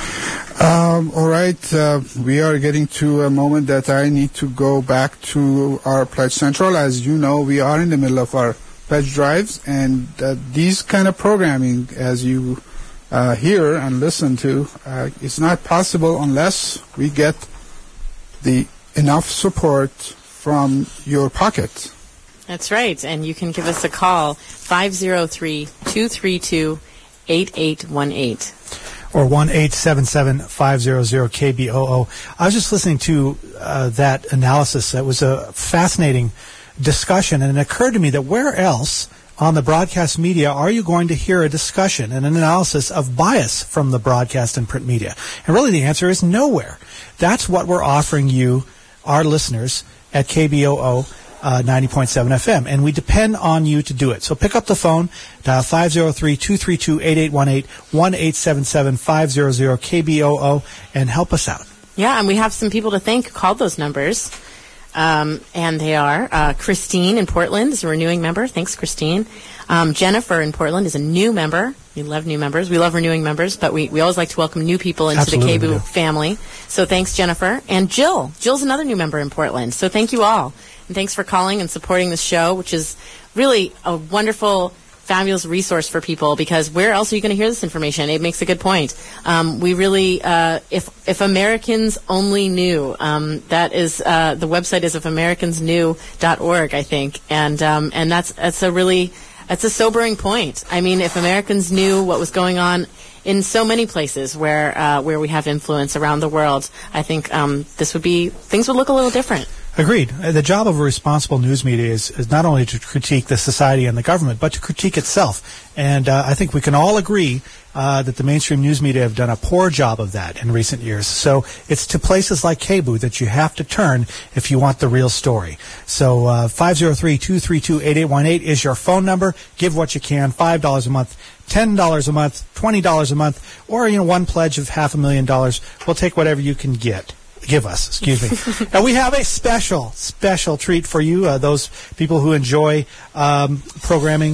Um, all right. Uh, we are getting to a moment that I need to go back to our Pledge Central. As you know, we are in the middle of our pledge drives, and uh, these kind of programming, as you uh, hear and listen to, uh, is not possible unless we get the enough support from your pocket. That's right, and you can give us a call, five oh three, two three two, eight eight one eight. Or one eight seven seven, five hundred, K B O O. I was just listening to uh, that analysis. That was a fascinating discussion, and it occurred to me that where else on the broadcast media are you going to hear a discussion and an analysis of bias from the broadcast and print media? And really the answer is nowhere. That's what we're offering you, our listeners, at K B O O uh, ninety point seven F M, and we depend on you to do it. So pick up the phone, dial five oh three, two three two, eight eight one eight, one eight seven seven, five hundred, K B O O, and help us out. Yeah, and we have some people to thank who called those numbers. Um, and they are uh, Christine in Portland is a renewing member. Thanks, Christine. Um, Jennifer in Portland is a new member. We love new members. We love renewing members, but we, we always like to welcome new people into Absolutely the K B O do. family. So thanks, Jennifer. And Jill. Jill's another new member in Portland. So thank you all. And thanks for calling and supporting this show, which is really a wonderful, fabulous resource for people, because where else are you going to hear this information? It makes a good point. Um, we really, uh, if if Americans only knew, um, that is, uh, the website is if americans knew dot org, I think. And, um, and that's, that's a really, that's a sobering point. I mean, if Americans knew what was going on in so many places where, uh, where we have influence around the world, I think, um, this would be, things would look a little different. Agreed. Uh, The job of a responsible news media is, is not only to critique the society and the government, but to critique itself. And uh, I think we can all agree uh, that the mainstream news media have done a poor job of that in recent years. So it's to places like K B O that you have to turn if you want the real story. So uh, five oh three, two three two, eight eight one eight is your phone number. Give what you can, five dollars a month, ten dollars a month, twenty dollars a month, or you know, one pledge of half a million dollars. We'll take whatever you can get. Give us, excuse me. And we have a special, special treat for you, uh, those people who enjoy um, programming.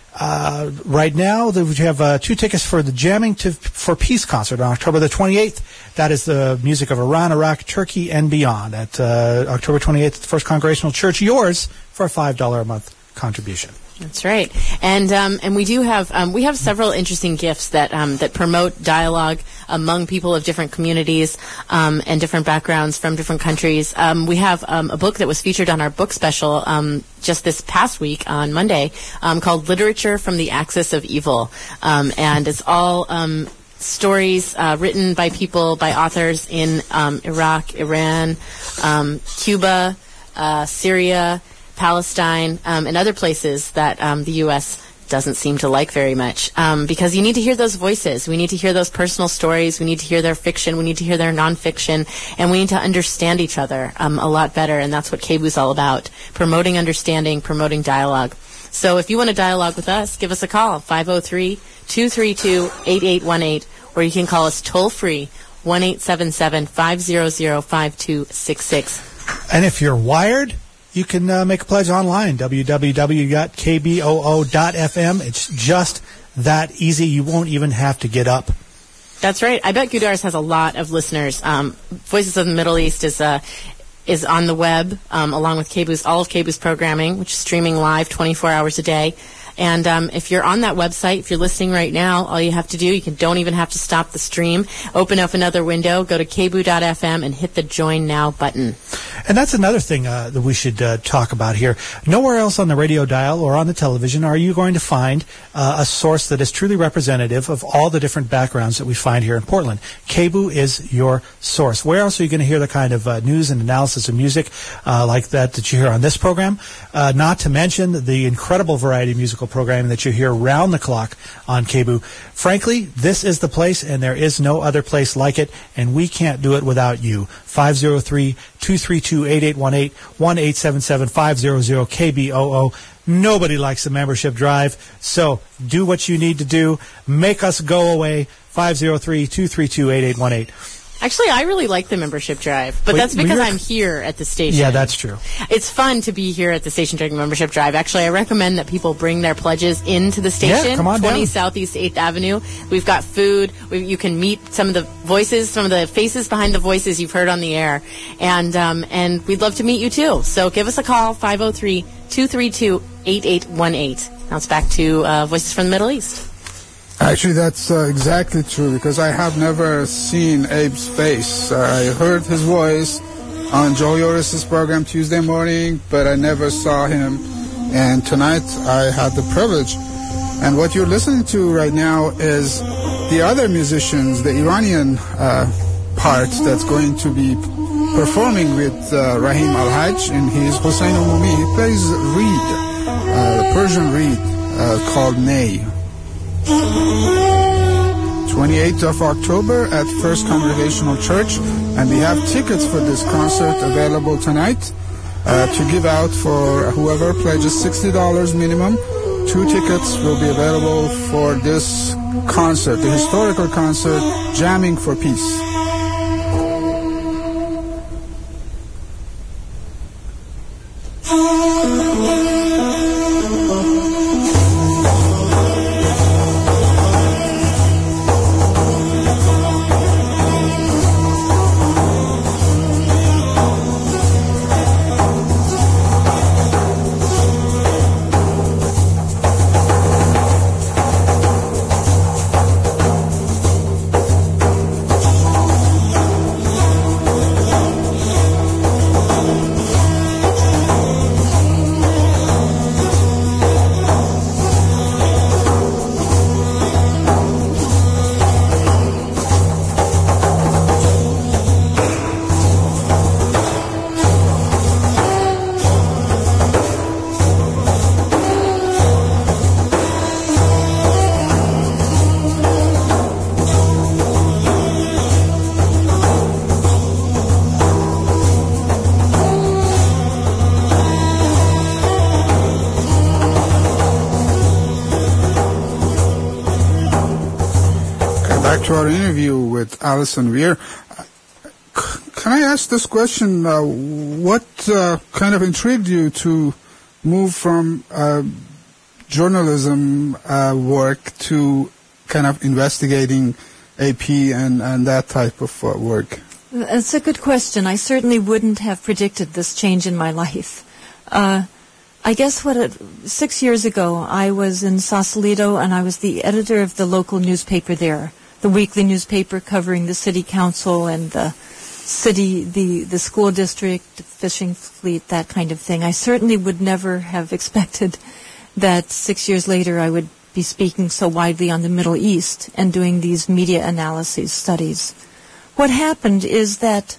Uh, right now, we have uh, two tickets for the Jamming to, for Peace concert on October the twenty-eighth. That is the music of Iran, Iraq, Turkey, and beyond at uh, October twenty-eighth at the First Congregational Church. Yours for a five dollars a month contribution. That's right, and um, and we do have um, we have several interesting gifts that um, that promote dialogue among people of different communities um, and different backgrounds from different countries. Um, we have um, a book that was featured on our book special um, just this past week on Monday um, called "Literature from the Axis of Evil," um, and it's all um, stories uh, written by people, by authors in um, Iraq, Iran, um, Cuba, uh, Syria, Palestine, um, and other places that um, the U S doesn't seem to like very much. Um, because you need to hear those voices. We need to hear those personal stories. We need to hear their fiction. We need to hear their nonfiction. And we need to understand each other um, a lot better. And that's what K B O is all about. Promoting understanding, promoting dialogue. So if you want to dialogue with us, give us a call, five oh three, two three two, eight eight one eight, or you can call us toll-free, one eight seven seven, five hundred, five two six six. And if you're wired, you can uh, make a pledge online, w w w dot k b o o dot f m. It's just that easy. You won't even have to get up. That's right. I bet Gudars has a lot of listeners. Um, Voices of the Middle East is uh, is on the web, um, along with K B O's, all of K B O's programming, which is streaming live twenty-four hours a day. And um, if you're on that website, if you're listening right now, all you have to do, you can, don't even have to stop the stream. Open up another window, go to k b o dot f m, and hit the Join Now button. And that's another thing uh, that we should uh, talk about here. Nowhere else on the radio dial or on the television are you going to find uh, a source that is truly representative of all the different backgrounds that we find here in Portland. K B O is your source. Where else are you going to hear the kind of uh, news and analysis of music uh, like that that you hear on this program? Uh, not to mention the incredible variety of musical programming that you hear round the clock on K B O. Frankly, this is the place, and there is no other place like it, and we can't do it without you. five oh three, two three two, eight eight one eight, one eight seven seven, five hundred, K B O O. Nobody likes a membership drive, so do what you need to do. Make us go away. five oh three, two three two, eight eight one eight. Actually, I really like the membership drive, but Wait, that's because you're- I'm here at the station. Yeah, that's true. It's fun to be here at the station during membership drive. Actually, I recommend that people bring their pledges into the station. Yeah, come on twenty down. Southeast eighth Avenue. We've got food. We, you can meet some of the voices, some of the faces behind the voices you've heard on the air. And um, and we'd love to meet you, too. So give us a call, five oh three, two three two, eight eight one eight. Now it's back to uh, Voices from the Middle East. Actually, that's uh, exactly true, because I have never seen Abe's face. Uh, I heard his voice on Joe Yoris's program Tuesday morning, but I never saw him. And tonight I had the privilege. And what you're listening to right now is the other musicians, the Iranian uh, part that's going to be performing with uh, Rahim Al-Hajj in his Hossein Umumi. He plays reed, uh, the Persian reed uh, called Ney. twenty-eighth of October at First Congregational Church, and we have tickets for this concert available tonight uh, to give out for whoever pledges sixty dollars minimum. Two tickets will be available for this concert, the historical concert, Jamming for Peace. to our interview with Alison Weir. Can I ask this question? Uh, what uh, kind of intrigued you to move from uh, journalism uh, work to kind of investigating A P and, and that type of uh, work? That's a good question. I certainly wouldn't have predicted this change in my life. Uh, I guess what it, six years ago, I was in Sausalito, and I was the editor of the local newspaper there, the weekly newspaper covering the city council and the city, the, the school district, the fishing fleet, that kind of thing. I certainly would never have expected that six years later I would be speaking so widely on the Middle East and doing these media analyses studies. What happened is that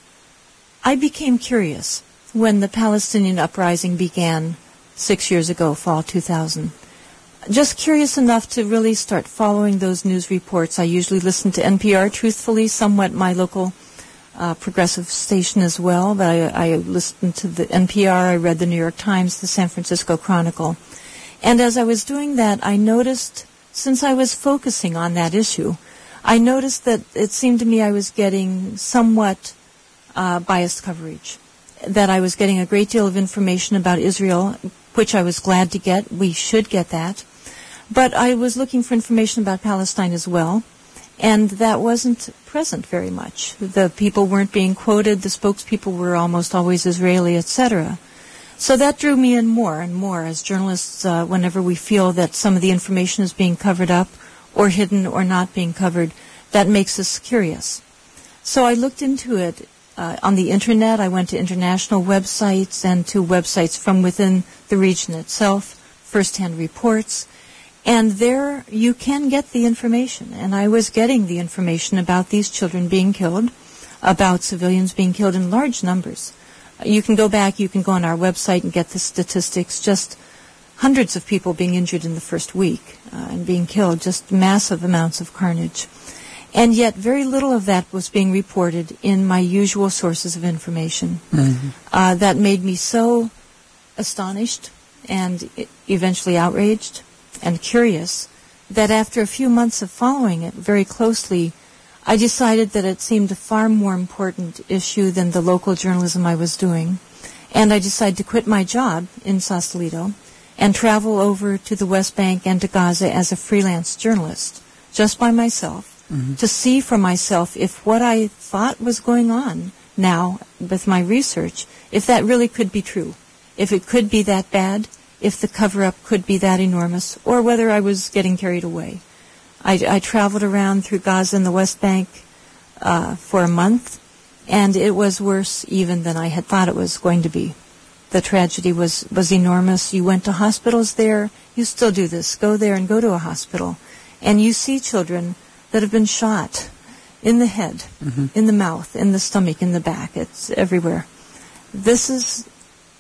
I became curious when the Palestinian uprising began six years ago, fall two thousand. Just curious enough to really start following those news reports. I usually listen to N P R, truthfully, somewhat my local uh, progressive station as well, but I, I listened to the N P R, I read the New York Times, the San Francisco Chronicle. And as I was doing that, I noticed, since I was focusing on that issue, I noticed that it seemed to me I was getting somewhat uh, biased coverage, that I was getting a great deal of information about Israel, which I was glad to get. We should get that. But I was looking for information about Palestine as well, and that wasn't present very much. The people weren't being quoted. The spokespeople were almost always Israeli, et cetera. So that drew me in more and more as journalists uh, whenever we feel that some of the information is being covered up or hidden or not being covered. That makes us curious. So I looked into it uh, on the Internet. I went to international websites and to websites from within the region itself, first-hand reports. And there you can get the information. And I was getting the information about these children being killed, about civilians being killed in large numbers. You can go back, you can go on our website and get the statistics, just hundreds of people being injured in the first week uh, and being killed, just massive amounts of carnage. And yet very little of that was being reported in my usual sources of information. Mm-hmm. Uh, that made me so astonished and eventually outraged and curious that after a few months of following it very closely, I decided that it seemed a far more important issue than the local journalism I was doing. And I decided to quit my job in Sausalito and travel over to the West Bank and to Gaza as a freelance journalist, just by myself, mm-hmm. to see for myself if what I thought was going on now with my research, if that really could be true, if it could be that bad, if the cover-up could be that enormous, or whether I was getting carried away. I, I traveled around through Gaza and the West Bank uh, for a month, and it was worse even than I had thought it was going to be. The tragedy was, was enormous. You went to hospitals there. You still do this. Go there and go to a hospital. And you see children that have been shot in the head, mm-hmm. in the mouth, in the stomach, in the back. It's everywhere. This is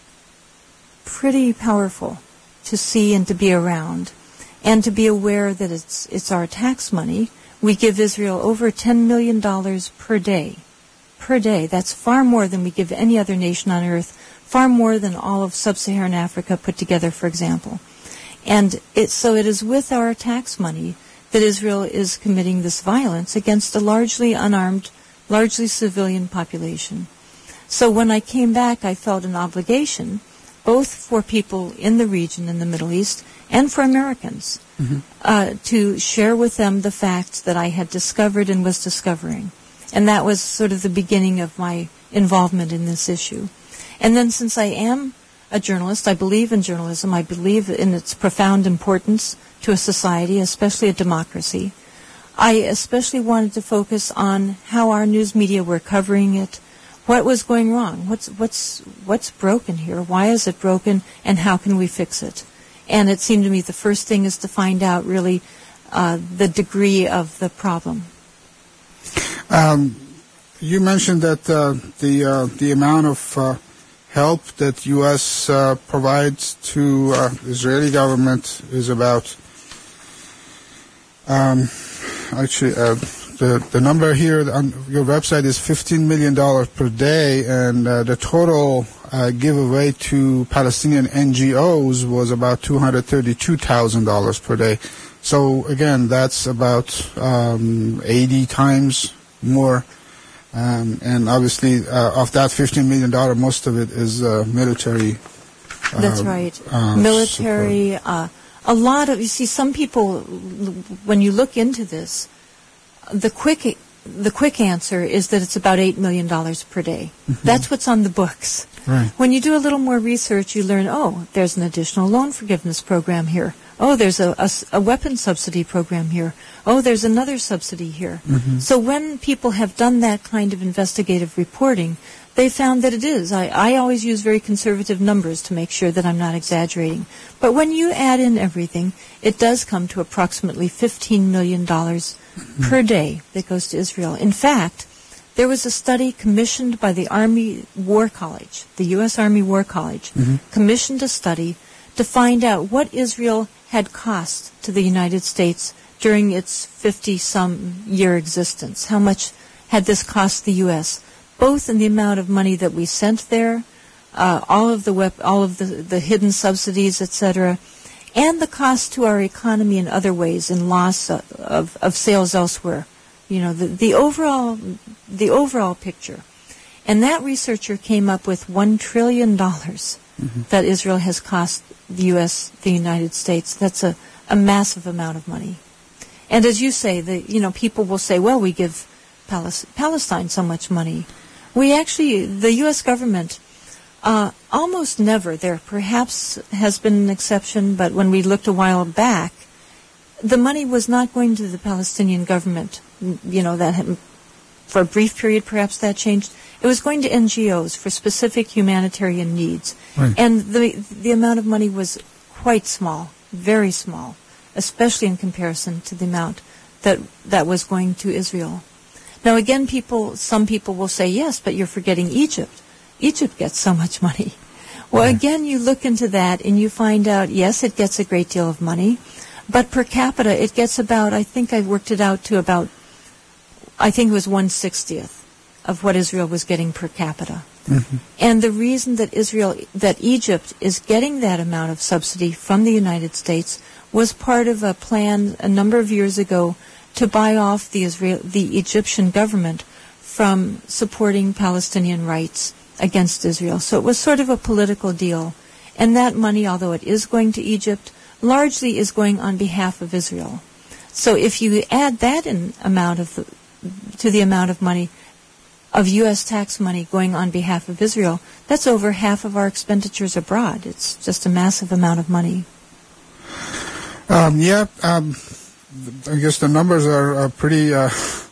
pretty powerful to see and to be around. And to be aware that it's it's our tax money. We give Israel over ten million dollars per day. Per day. That's far more than we give any other nation on earth, far more than all of sub-Saharan Africa put together, for example. And it, so it is with our tax money that Israel is committing this violence against a largely unarmed, largely civilian population. So when I came back, I felt an obligation, both for people in the region in the Middle East and for Americans, mm-hmm. uh, to share with them the facts that I had discovered and was discovering. And that was sort of the beginning of my involvement in this issue. And then since I am a journalist, I believe in journalism, I believe in its profound importance to a society, especially a democracy, I especially wanted to focus on how our news media were covering it, what was going wrong, what's, what's, what's broken here, why is it broken, and how can we fix it? And it seemed to me the first thing is to find out really uh, the degree of the problem. Um, you mentioned that uh, the uh, the amount of uh, help that U S uh, provides to uh, the Israeli government is about, um, actually, uh, the the number here on your website is fifteen million dollars per day, and uh, the total Uh, giveaway to Palestinian N G Os was about two hundred thirty-two thousand dollars per day. So again, that's about um, eighty times more. Um, and obviously, uh, of that fifteen million dollars, most of it is uh, military. Uh, That's right. Uh, military, uh, a lot of, you see, some people, when you look into this, the quick the quick answer is that it's about eight million dollars per day. Mm-hmm. That's what's on the books. Right. When you do a little more research, you learn, oh, there's an additional loan forgiveness program here. Oh, there's a, a, a weapons subsidy program here. Oh, there's another subsidy here. Mm-hmm. So when people have done that kind of investigative reporting, they found that it is. I, I always use very conservative numbers to make sure that I'm not exaggerating. But when you add in everything, it does come to approximately fifteen million dollars mm-hmm. per day that goes to Israel. In fact, there was a study commissioned by the Army War College, the U S Army War College, mm-hmm. commissioned a study to find out what Israel had cost to the United States during its fifty-some year existence. How much had this cost the U S, both in the amount of money that we sent there, uh, all of the wep- all of the, the hidden subsidies, et cetera, and the cost to our economy in other ways, in loss of, of, of sales elsewhere. You know, the, the overall the overall picture. And that researcher came up with one trillion dollars mm-hmm. that Israel has cost the U S, the United States. That's a, a massive amount of money. And as you say, the you know, people will say, well, we give Palis- Palestine so much money. We actually, the U S government, uh, almost never, there perhaps has been an exception, but when we looked a while back, the money was not going to the Palestinian government. You know, that had, for a brief period, perhaps that changed. It was going to N G Os for specific humanitarian needs. Right. And the the amount of money was quite small, very small, especially in comparison to the amount that that was going to Israel. Now, again, people, some people will say, yes, but you're forgetting Egypt. Egypt gets so much money. Well, right. again, you look into that and you find out, yes, it gets a great deal of money, but per capita, it gets about, I think I worked it out to about, I think it was one sixtieth of what Israel was getting per capita. Mm-hmm. And the reason that Israel, that Egypt is getting that amount of subsidy from the United States was part of a plan a number of years ago to buy off the Israel, the Egyptian government from supporting Palestinian rights against Israel. So it was sort of a political deal. And that money, although it is going to Egypt, largely is going on behalf of Israel. So if you add that in amount of the, to the amount of money of U S tax money going on behalf of Israel, that's over half of our expenditures abroad. It's just a massive amount of money. Um, yeah, um, I guess the numbers are, are pretty uh,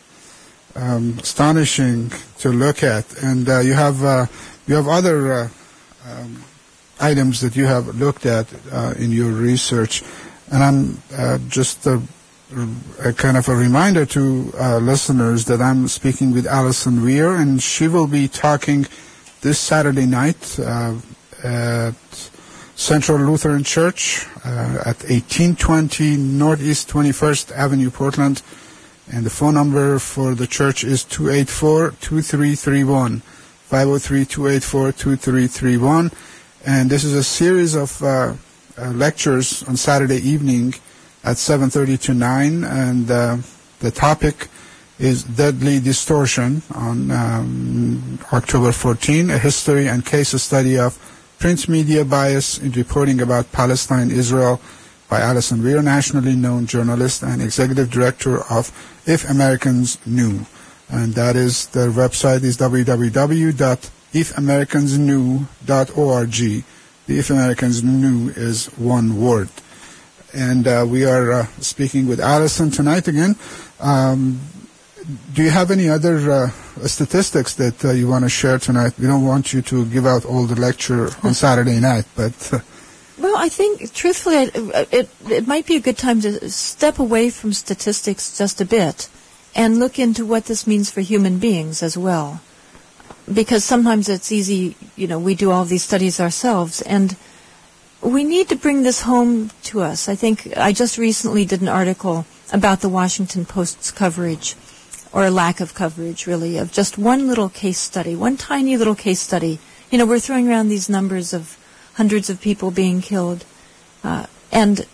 um, astonishing to look at, and uh, you have uh, you have other uh, um, items that you have looked at uh, in your research, and I'm uh, just a, a kind of a reminder to uh, listeners that I'm speaking with Allison Weir, and she will be talking this Saturday night uh, at Central Lutheran Church uh, at eighteen twenty Northeast twenty-first Avenue, Portland. And the phone number for the church is two eight four, two three three one, five oh three, two eight four, two three three one. And this is a series of uh, uh, lectures on Saturday evening at seven thirty to nine. And uh, the topic is Deadly Distortion on um, October fourteenth, a history and case study of print media bias in reporting about Palestine, Israel, by Allison Weir, nationally known journalist and executive director of If Americans Knew. And that is, their website is w w w dot if americans knew dot org. The If Americans Knew is one word. And uh, we are uh, speaking with Allison tonight again. Um, do you have any other uh, statistics that uh, you want to share tonight? We don't want you to give out all the lecture on Saturday night, but... Uh, well, I think, truthfully, it, it, it might be a good time to step away from statistics just a bit and look into what this means for human beings as well. Because sometimes it's easy, you know, we do all these studies ourselves, and we need to bring this home to us. I think I just recently did an article about the Washington Post's coverage, or lack of coverage, really, of just one little case study, one tiny little case study. You know, we're throwing around these numbers of hundreds of people being killed. Uh, and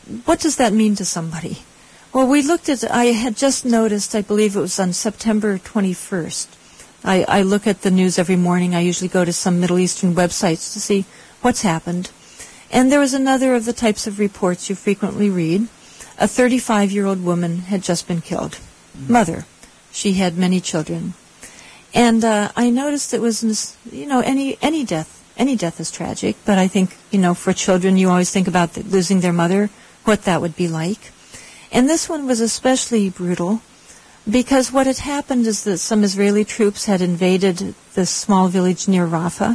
what does that mean to somebody? Well, we looked at, I had just noticed, I believe it was on September twenty-first. I, I look at the news every morning. I usually go to some Middle Eastern websites to see what's happened. And there was another of the types of reports you frequently read. A thirty-five-year-old woman had just been killed. Mother. She had many children. And uh, I noticed it was, you know, any any death. Any death is tragic, but I think, you know, for children, you always think about the, losing their mother, what that would be like. And this one was especially brutal because what had happened is that some Israeli troops had invaded this small village near Rafah.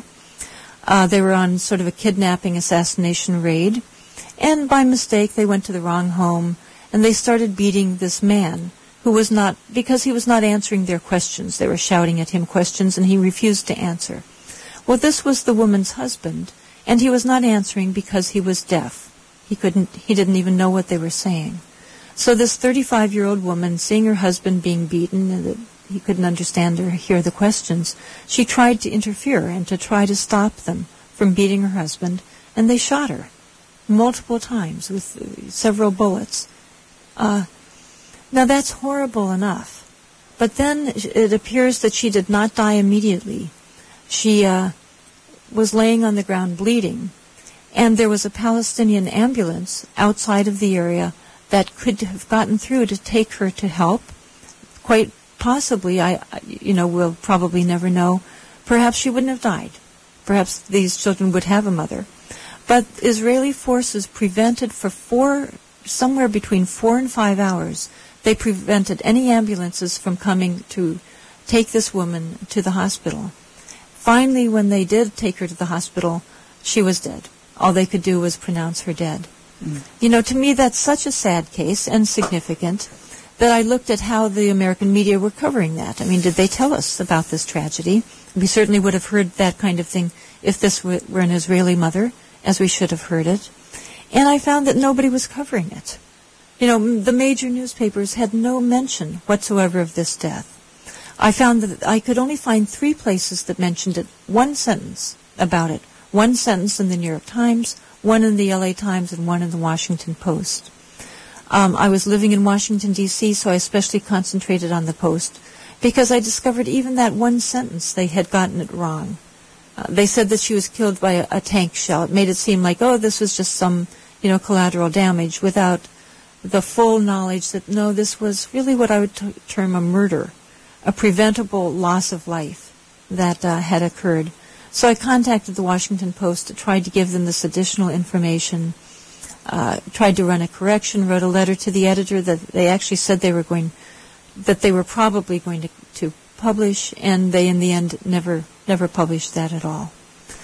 Uh, they were on sort of a kidnapping assassination raid. And by mistake, they went to the wrong home, and they started beating this man who was not, because he was not answering their questions. They were shouting at him questions, and he refused to answer. Well, this was the woman's husband, and he was not answering because he was deaf. He couldn't, he didn't even know what they were saying. So this thirty-five-year-old woman, seeing her husband being beaten, and that he couldn't understand or hear the questions, she tried to interfere and to try to stop them from beating her husband, and they shot her multiple times with uh, several bullets. Uh, now that's horrible enough, but then it appears that she did not die immediately. She uh, was laying on the ground bleeding, and there was a Palestinian ambulance outside of the area that could have gotten through to take her to help. Quite possibly, I, you know, we'll probably never know. Perhaps she wouldn't have died. Perhaps these children would have a mother. But Israeli forces prevented for four, somewhere between four and five hours, they prevented any ambulances from coming to take this woman to the hospital. Finally, when they did take her to the hospital, she was dead. All they could do was pronounce her dead. Mm. You know, to me, that's such a sad case and significant that I looked at how the American media were covering that. I mean, did they tell us about this tragedy? We certainly would have heard that kind of thing if this were, were an Israeli mother, as we should have heard it. And I found that nobody was covering it. You know, the major newspapers had no mention whatsoever of this death. I found that I could only find three places that mentioned it, one sentence about it, one sentence in the New York Times, one in the L A Times, and one in the Washington Post. Um, I was living in Washington, D C, so I especially concentrated on the Post, because I discovered even that one sentence, they had gotten it wrong. Uh, they said that she was killed by a, a tank shell. It made it seem like, oh, this was just some, you know, collateral damage, without the full knowledge that, no, this was really what I would t- term a murder, a preventable loss of life that uh, had occurred. So I contacted the Washington Post to try to give them this additional information, uh, tried to run a correction, wrote a letter to the editor that they actually said they were going, that they were probably going to, to publish, and they in the end never never published that at all.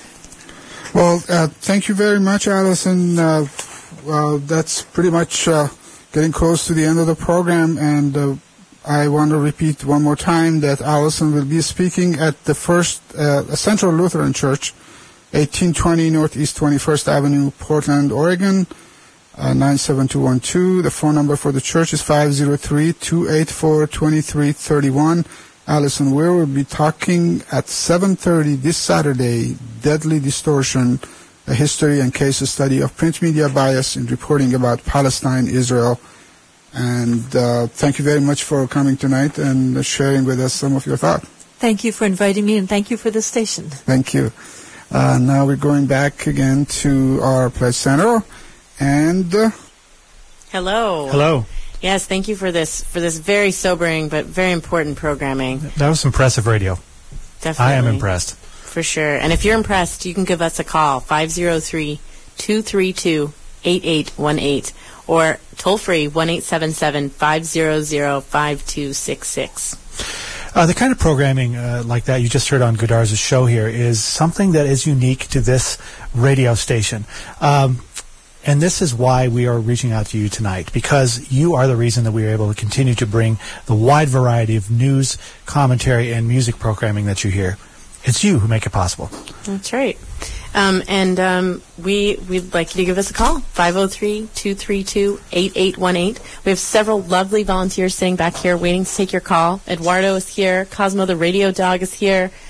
Well, uh, thank you very much, Allison. Uh, well, that's pretty much uh, getting close to the end of the program, and uh, I want to repeat one more time that Allison will be speaking at the First uh, Central Lutheran Church, eighteen twenty Northeast twenty-first Avenue, Portland, Oregon, uh, nine seven two one two. The phone number for the church is five oh three, two eight four, two three three one. Allison Weir will be talking at seven thirty this Saturday, Deadly Distortion, a history and case study of print media bias in reporting about Palestine, Israel. And uh, thank you very much for coming tonight and sharing with us some of your thoughts. Thank you for inviting me, and thank you for the station. Thank you. Uh, now we're going back again to our Pledge Center. And uh, hello. Hello. Yes, thank you for this for this very sobering but very important programming. That was impressive radio. Definitely. I am impressed. For sure. And if you're impressed, you can give us a call, five oh three, two three two, eight eight one eight, or toll free, one eight seven seven, five hundred, five two six six. Uh, the kind of programming uh, like that you just heard on Godar's show here is something that is unique to this radio station. Um, And this is why we are reaching out to you tonight, because you are the reason that we are able to continue to bring the wide variety of news, commentary, and music programming that you hear. It's you who make it possible. That's right. Um, and um, we, we'd like you to give us a call, five oh three, two three two, eight eight one eight. We have several lovely volunteers sitting back here waiting to take your call. Eduardo is here. Cosmo the radio dog is here.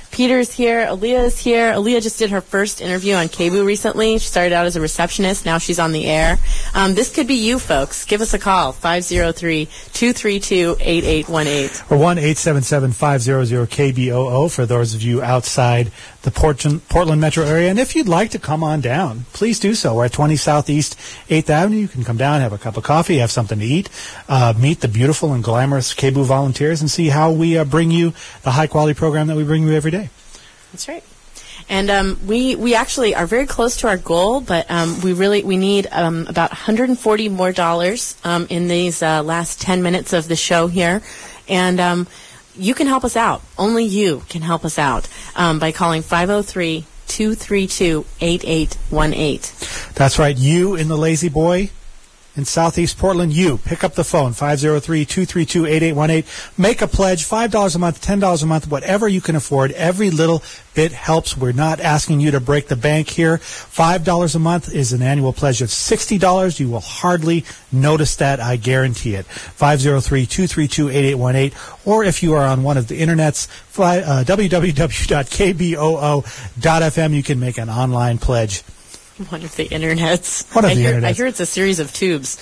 Peter's here. Aaliyah is here. Aaliyah just did her first interview on K B O O recently. She started out as a receptionist. Now she's on the air. Um, this could be you, folks. Give us a call, five oh three, two three two, eight eight one eight. Or one eight seven seven, five hundred, K B O O for those of you outside the Portland, Portland metro area. And if you'd like to come on down, please do so. We're at twenty Southeast eighth Avenue. You can come down, have a cup of coffee, have something to eat, uh, meet the beautiful and glamorous K B O O volunteers, and see how we uh, bring you the high-quality program that we bring you every day. That's right. And um, we we actually are very close to our goal, but um, we really we need um, about one hundred forty more dollars um, in these uh, last ten minutes of the show here, and um, you can help us out. Only you can help us out um, by calling five oh three, two three two, eight eight one eight. That's right. You in the Lazy Boy in Southeast Portland, you pick up the phone, five oh three, two three two, eight eight one eight. Make a pledge, five dollars a month, ten dollars a month, whatever you can afford. Every little bit helps. We're not asking you to break the bank here. five dollars a month is an annual pledge of sixty dollars. You will hardly notice that, I guarantee it. five oh three, two three two, eight eight one eight. Or if you are on one of the internets, fly, uh, w w w dot k b o o dot f m, you can make an online pledge. One of the internets. One of I the hear, internets. I hear it's a series of tubes.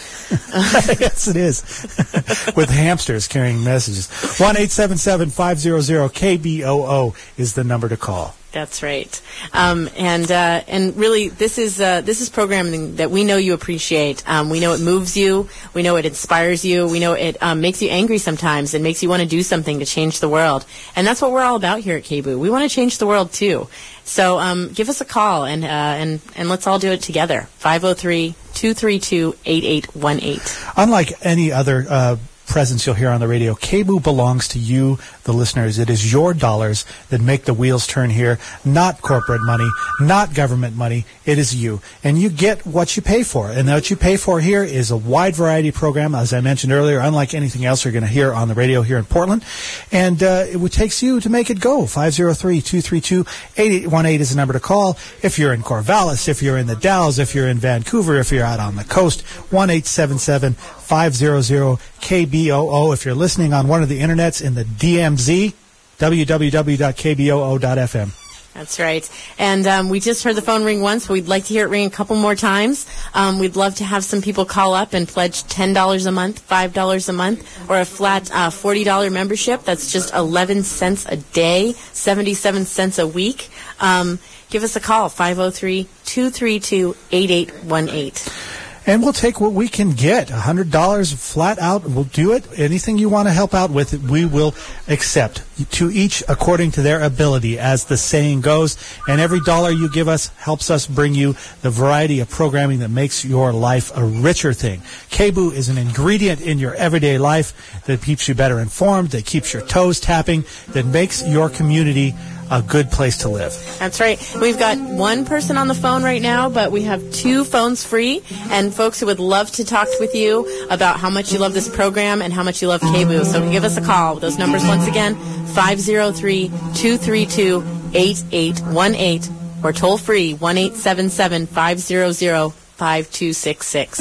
Yes, it is. With hamsters carrying messages. one eight seven seven, five hundred, K B O O is the number to call. That's right, um, and uh, and really, this is uh, this is programming that we know you appreciate. Um, we know it moves you. We know it inspires you. We know it um, makes you angry sometimes. It makes you want to do something to change the world, and that's what we're all about here at K B O O. We want to change the world too. So um, give us a call and uh, and and let's all do it together. five oh three, two three two, eight eight one eight. Unlike any other uh, presence you'll hear on the radio, K B O O belongs to you, the listeners. It is your dollars that make the wheels turn here, not corporate money, not government money. It is you. And you get what you pay for. And what you pay for here is a wide variety program, as I mentioned earlier, unlike anything else you're going to hear on the radio here in Portland. And uh, it takes you to make it go. five oh three, two three two, eight eight one eight is the number to call. If you're in Corvallis, if you're in the Dalles, if you're in Vancouver, if you're out on the coast, one eight seven seven, five hundred, K B O O. If you're listening on one of the internets in the D M Z, w w w dot k b o o dot f m. That's right. And um, we just heard the phone ring once, but we'd like to hear it ring a couple more times. Um, we'd love to have some people call up and pledge ten dollars a month, five dollars a month, or a flat uh, forty dollars membership. That's just eleven cents a day, seventy-seven cents a week. Um, give us a call, five oh three, two three two, eight eight one eight. And we'll take what we can get. one hundred dollars flat out. We'll do it. Anything you want to help out with, we will accept. To each according to their ability, as the saying goes. And every dollar you give us helps us bring you the variety of programming that makes your life a richer thing. K B O O is an ingredient in your everyday life that keeps you better informed, that keeps your toes tapping, that makes your community a good place to live. That's right. We've got one person on the phone right now, but we have two phones free, and folks who would love to talk with you about how much you love this program and how much you love K B O O. So give us a call. Those numbers once again, five oh three, two three two, eight eight one eight, or toll free, one eight seven seven, five hundred, five two six six.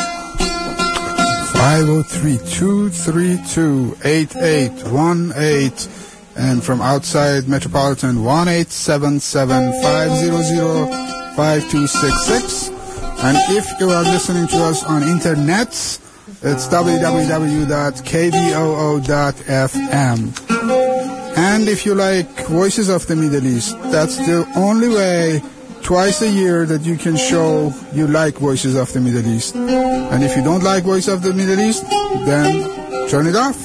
five oh three, two three two, eight eight one eight. And from outside Metropolitan, one eight seven seven, five hundred, five two six six. And if you are listening to us on internet, it's w w w dot k b o o dot f m. And if you like Voices of the Middle East, that's the only way twice a year that you can show you like Voices of the Middle East. And if you don't like Voices of the Middle East, then turn it off.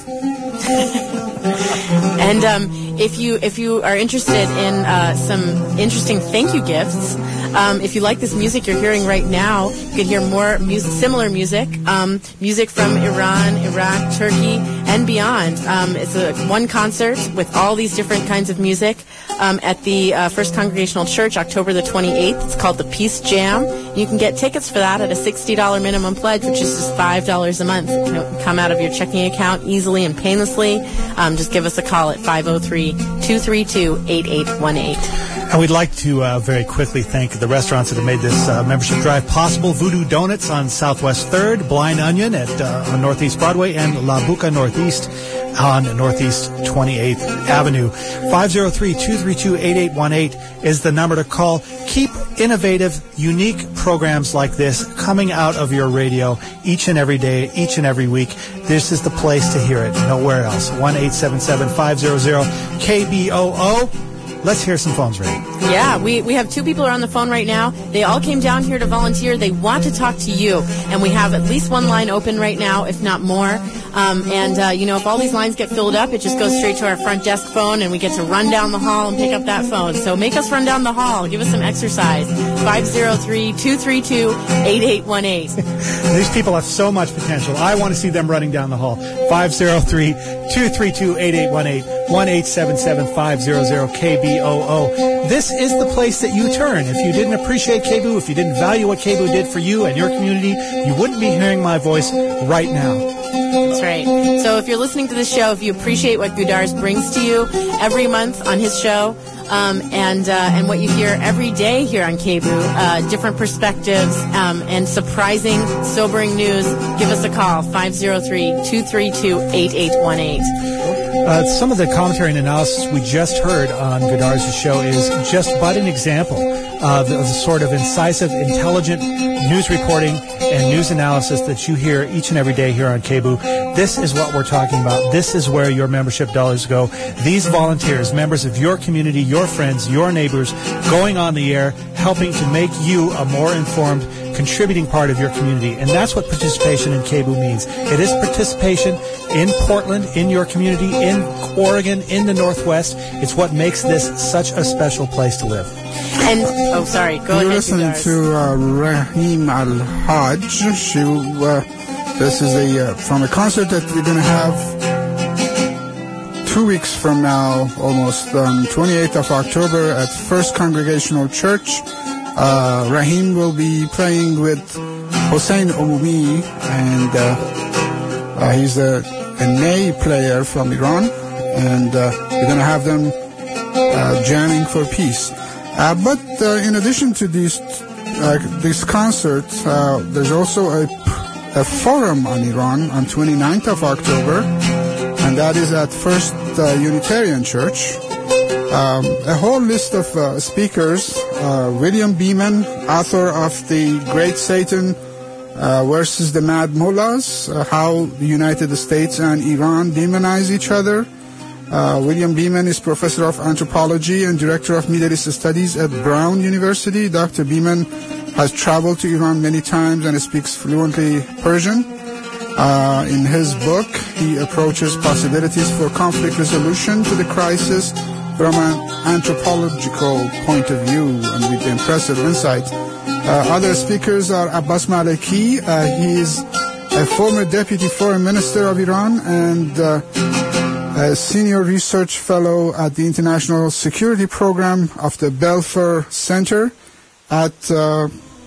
And um, if you if you are interested in uh, some interesting thank you gifts, um, if you like this music you're hearing right now, you can hear more music, similar music, um, music from Iran, Iraq, Turkey, and beyond. Um, it's a one concert with all these different kinds of music um, at the uh, First Congregational Church, October the twenty-eighth. It's called the Peace Jam. You can get tickets for that at a sixty dollars minimum pledge, which is just five dollars a month. It can come out of your checking account easily and painlessly. Um, just give us a call at five oh three, two three two, eight eight one eight. And we'd like to uh, very quickly thank the restaurants that have made this uh, membership drive possible. Voodoo Donuts on Southwest third, Blind Onion at uh, on Northeast Broadway, and La Buca Northeast on Northeast twenty-eighth Avenue. five oh three, two three two, eight eight one eight is the number to call. Keep innovative, unique programs like this coming out of your radio each and every day, each and every week. This is the place to hear it, nowhere else. one eight seven seven, five hundred, K B O O. Let's hear some phones, Ray. Yeah, we, we have two people on the phone right now. They all came down here to volunteer. They want to talk to you. And we have at least one line open right now, if not more. Um, and, uh, you know, if all these lines get filled up, it just goes straight to our front desk phone, and we get to run down the hall and pick up that phone. So make us run down the hall. Give us some exercise. five oh three, two three two, eight eight one eight. These people have so much potential. I want to see them running down the hall. five oh three, two three two, eight eight one eight. one eight seven seven, five hundred, K B O O. This is the place that you turn. If you didn't appreciate K B O, if you didn't value what K B O did for you and your community, you wouldn't be hearing my voice right now. That's right. So if you're listening to this show, if you appreciate what Gudars brings to you every month on his show, um, and uh, and what you hear every day here on K B O, uh, different perspectives um, and surprising, sobering news, give us a call, five oh three, two three two, eight eight one eight. Uh, some of the commentary and analysis we just heard on Gudars' show is just but an example of the, of the sort of incisive, intelligent news reporting and news analysis that you hear each and every day here on K B O. This is what we're talking about. This is where your membership dollars go. These volunteers, members of your community, your friends, your neighbors, going on the air, helping to make you a more informed, contributing part of your community. And that's what participation in K B O means. It is participation in Portland, in your community, in Oregon, in the Northwest. It's what makes this such a special place to live. And, oh, sorry, go You're ahead, listening Gudars. to uh, Rahim Al-Hajj. She, uh, this is a uh, from a concert that we're going to have two weeks from now, almost on twenty-eighth of October at First Congregational Church. Uh, Rahim will be playing with Hossein Umumi, and uh, uh, he's a, a ney player from Iran, and uh, we're going to have them uh, jamming for peace. Uh, but uh, in addition to these uh, this concert, uh, there's also a, a forum on Iran on twenty-ninth of October, and that is at First uh, Unitarian Church. Um, a whole list of uh, speakers. Uh, William Beeman, author of The Great Satan uh, versus the Mad Mullahs, uh, How the United States and Iran Demonize Each Other. Uh, William Beeman is professor of anthropology and director of Middle East studies at Brown University. Doctor Beeman has traveled to Iran many times and speaks fluently Persian. Uh, in his book, he approaches possibilities for conflict resolution to the crisis from an anthropological point of view and with impressive insight. Uh, other speakers are Abbas Maleki. Uh, he is a former deputy foreign minister of Iran and uh, a senior research fellow at the International Security Program of the Belfer Center at uh,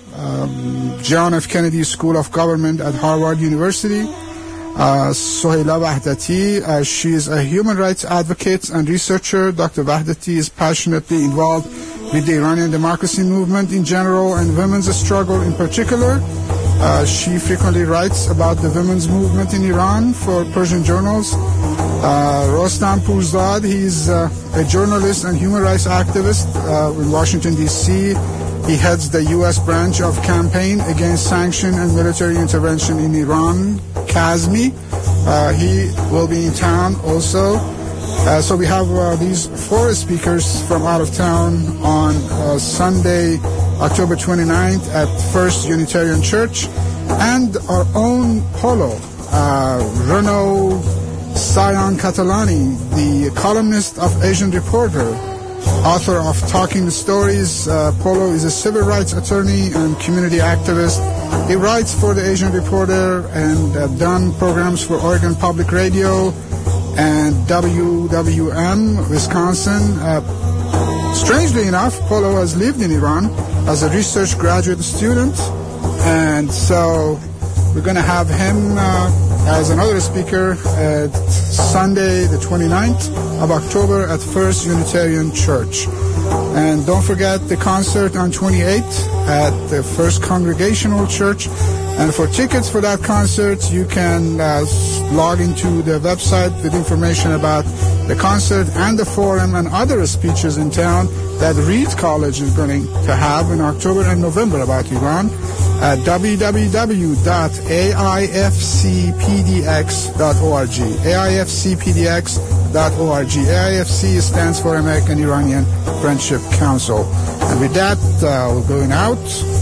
um, John F. Kennedy School of Government at Harvard University. Uh, Sohaila Wahdati, uh, she is a human rights advocate and researcher. Doctor Wahdati is passionately involved with the Iranian democracy movement in general and women's struggle in particular. Uh, she frequently writes about the women's movement in Iran for Persian journals. Uh, Rostam Pourzad, he's uh, a journalist and human rights activist uh, in Washington, D C He heads the U S branch of Campaign Against Sanction and Military Intervention in Iran, CASMI. Uh, he will be in town also. Uh, so we have uh, these four speakers from out of town on uh, Sunday, October twenty-ninth at First Unitarian Church, and our own Polo, uh, Renaud Sion Catalani, the columnist of Asian Reporter, author of Talking Stories. Uh, Polo is a civil rights attorney and community activist. He writes for the Asian Reporter and uh, done programs for Oregon Public Radio and W W M, Wisconsin. Uh, strangely enough, Polo has lived in Iran as a research graduate student, and so we're going to have him uh, as another speaker at Sunday, the twenty-ninth of October at First Unitarian Church. And don't forget the concert on twenty-eighth at the First Congregational Church. And for tickets for that concert, you can uh, log into the website with information about the concert and the forum and other speeches in town that Reed College is going to have in October and November about Iran at w w w dot a i f c p d x dot org. a i f c p d x dot org. A I F C stands for American Iranian Friendship Council. And with that, uh, we're going out.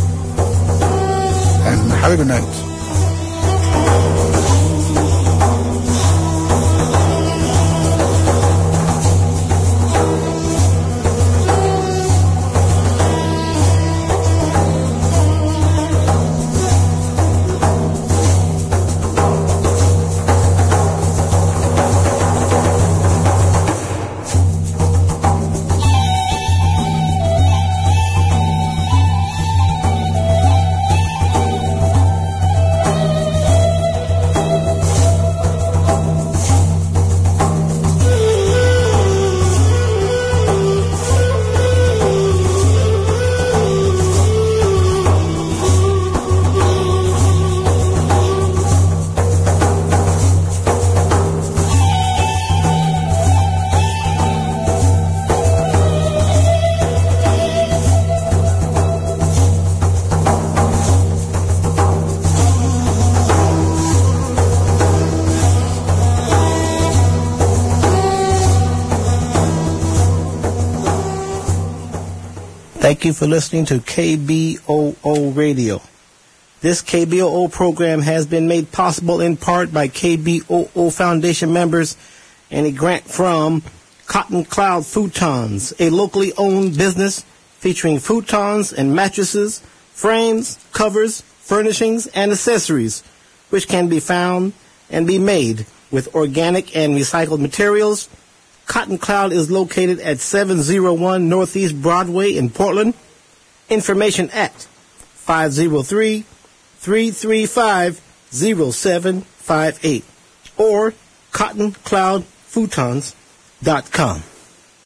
And have a good night. Thank you for listening to K B O O Radio. This K B O O program has been made possible in part by K B O O Foundation members and a grant from Cotton Cloud Futons, a locally owned business featuring futons and mattresses, frames, covers, furnishings, and accessories, which can be found and be made with organic and recycled materials. Cotton Cloud is located at seven oh one Northeast Broadway in Portland. Information at five oh three, three three five, oh seven five eight or cotton cloud futons dot com.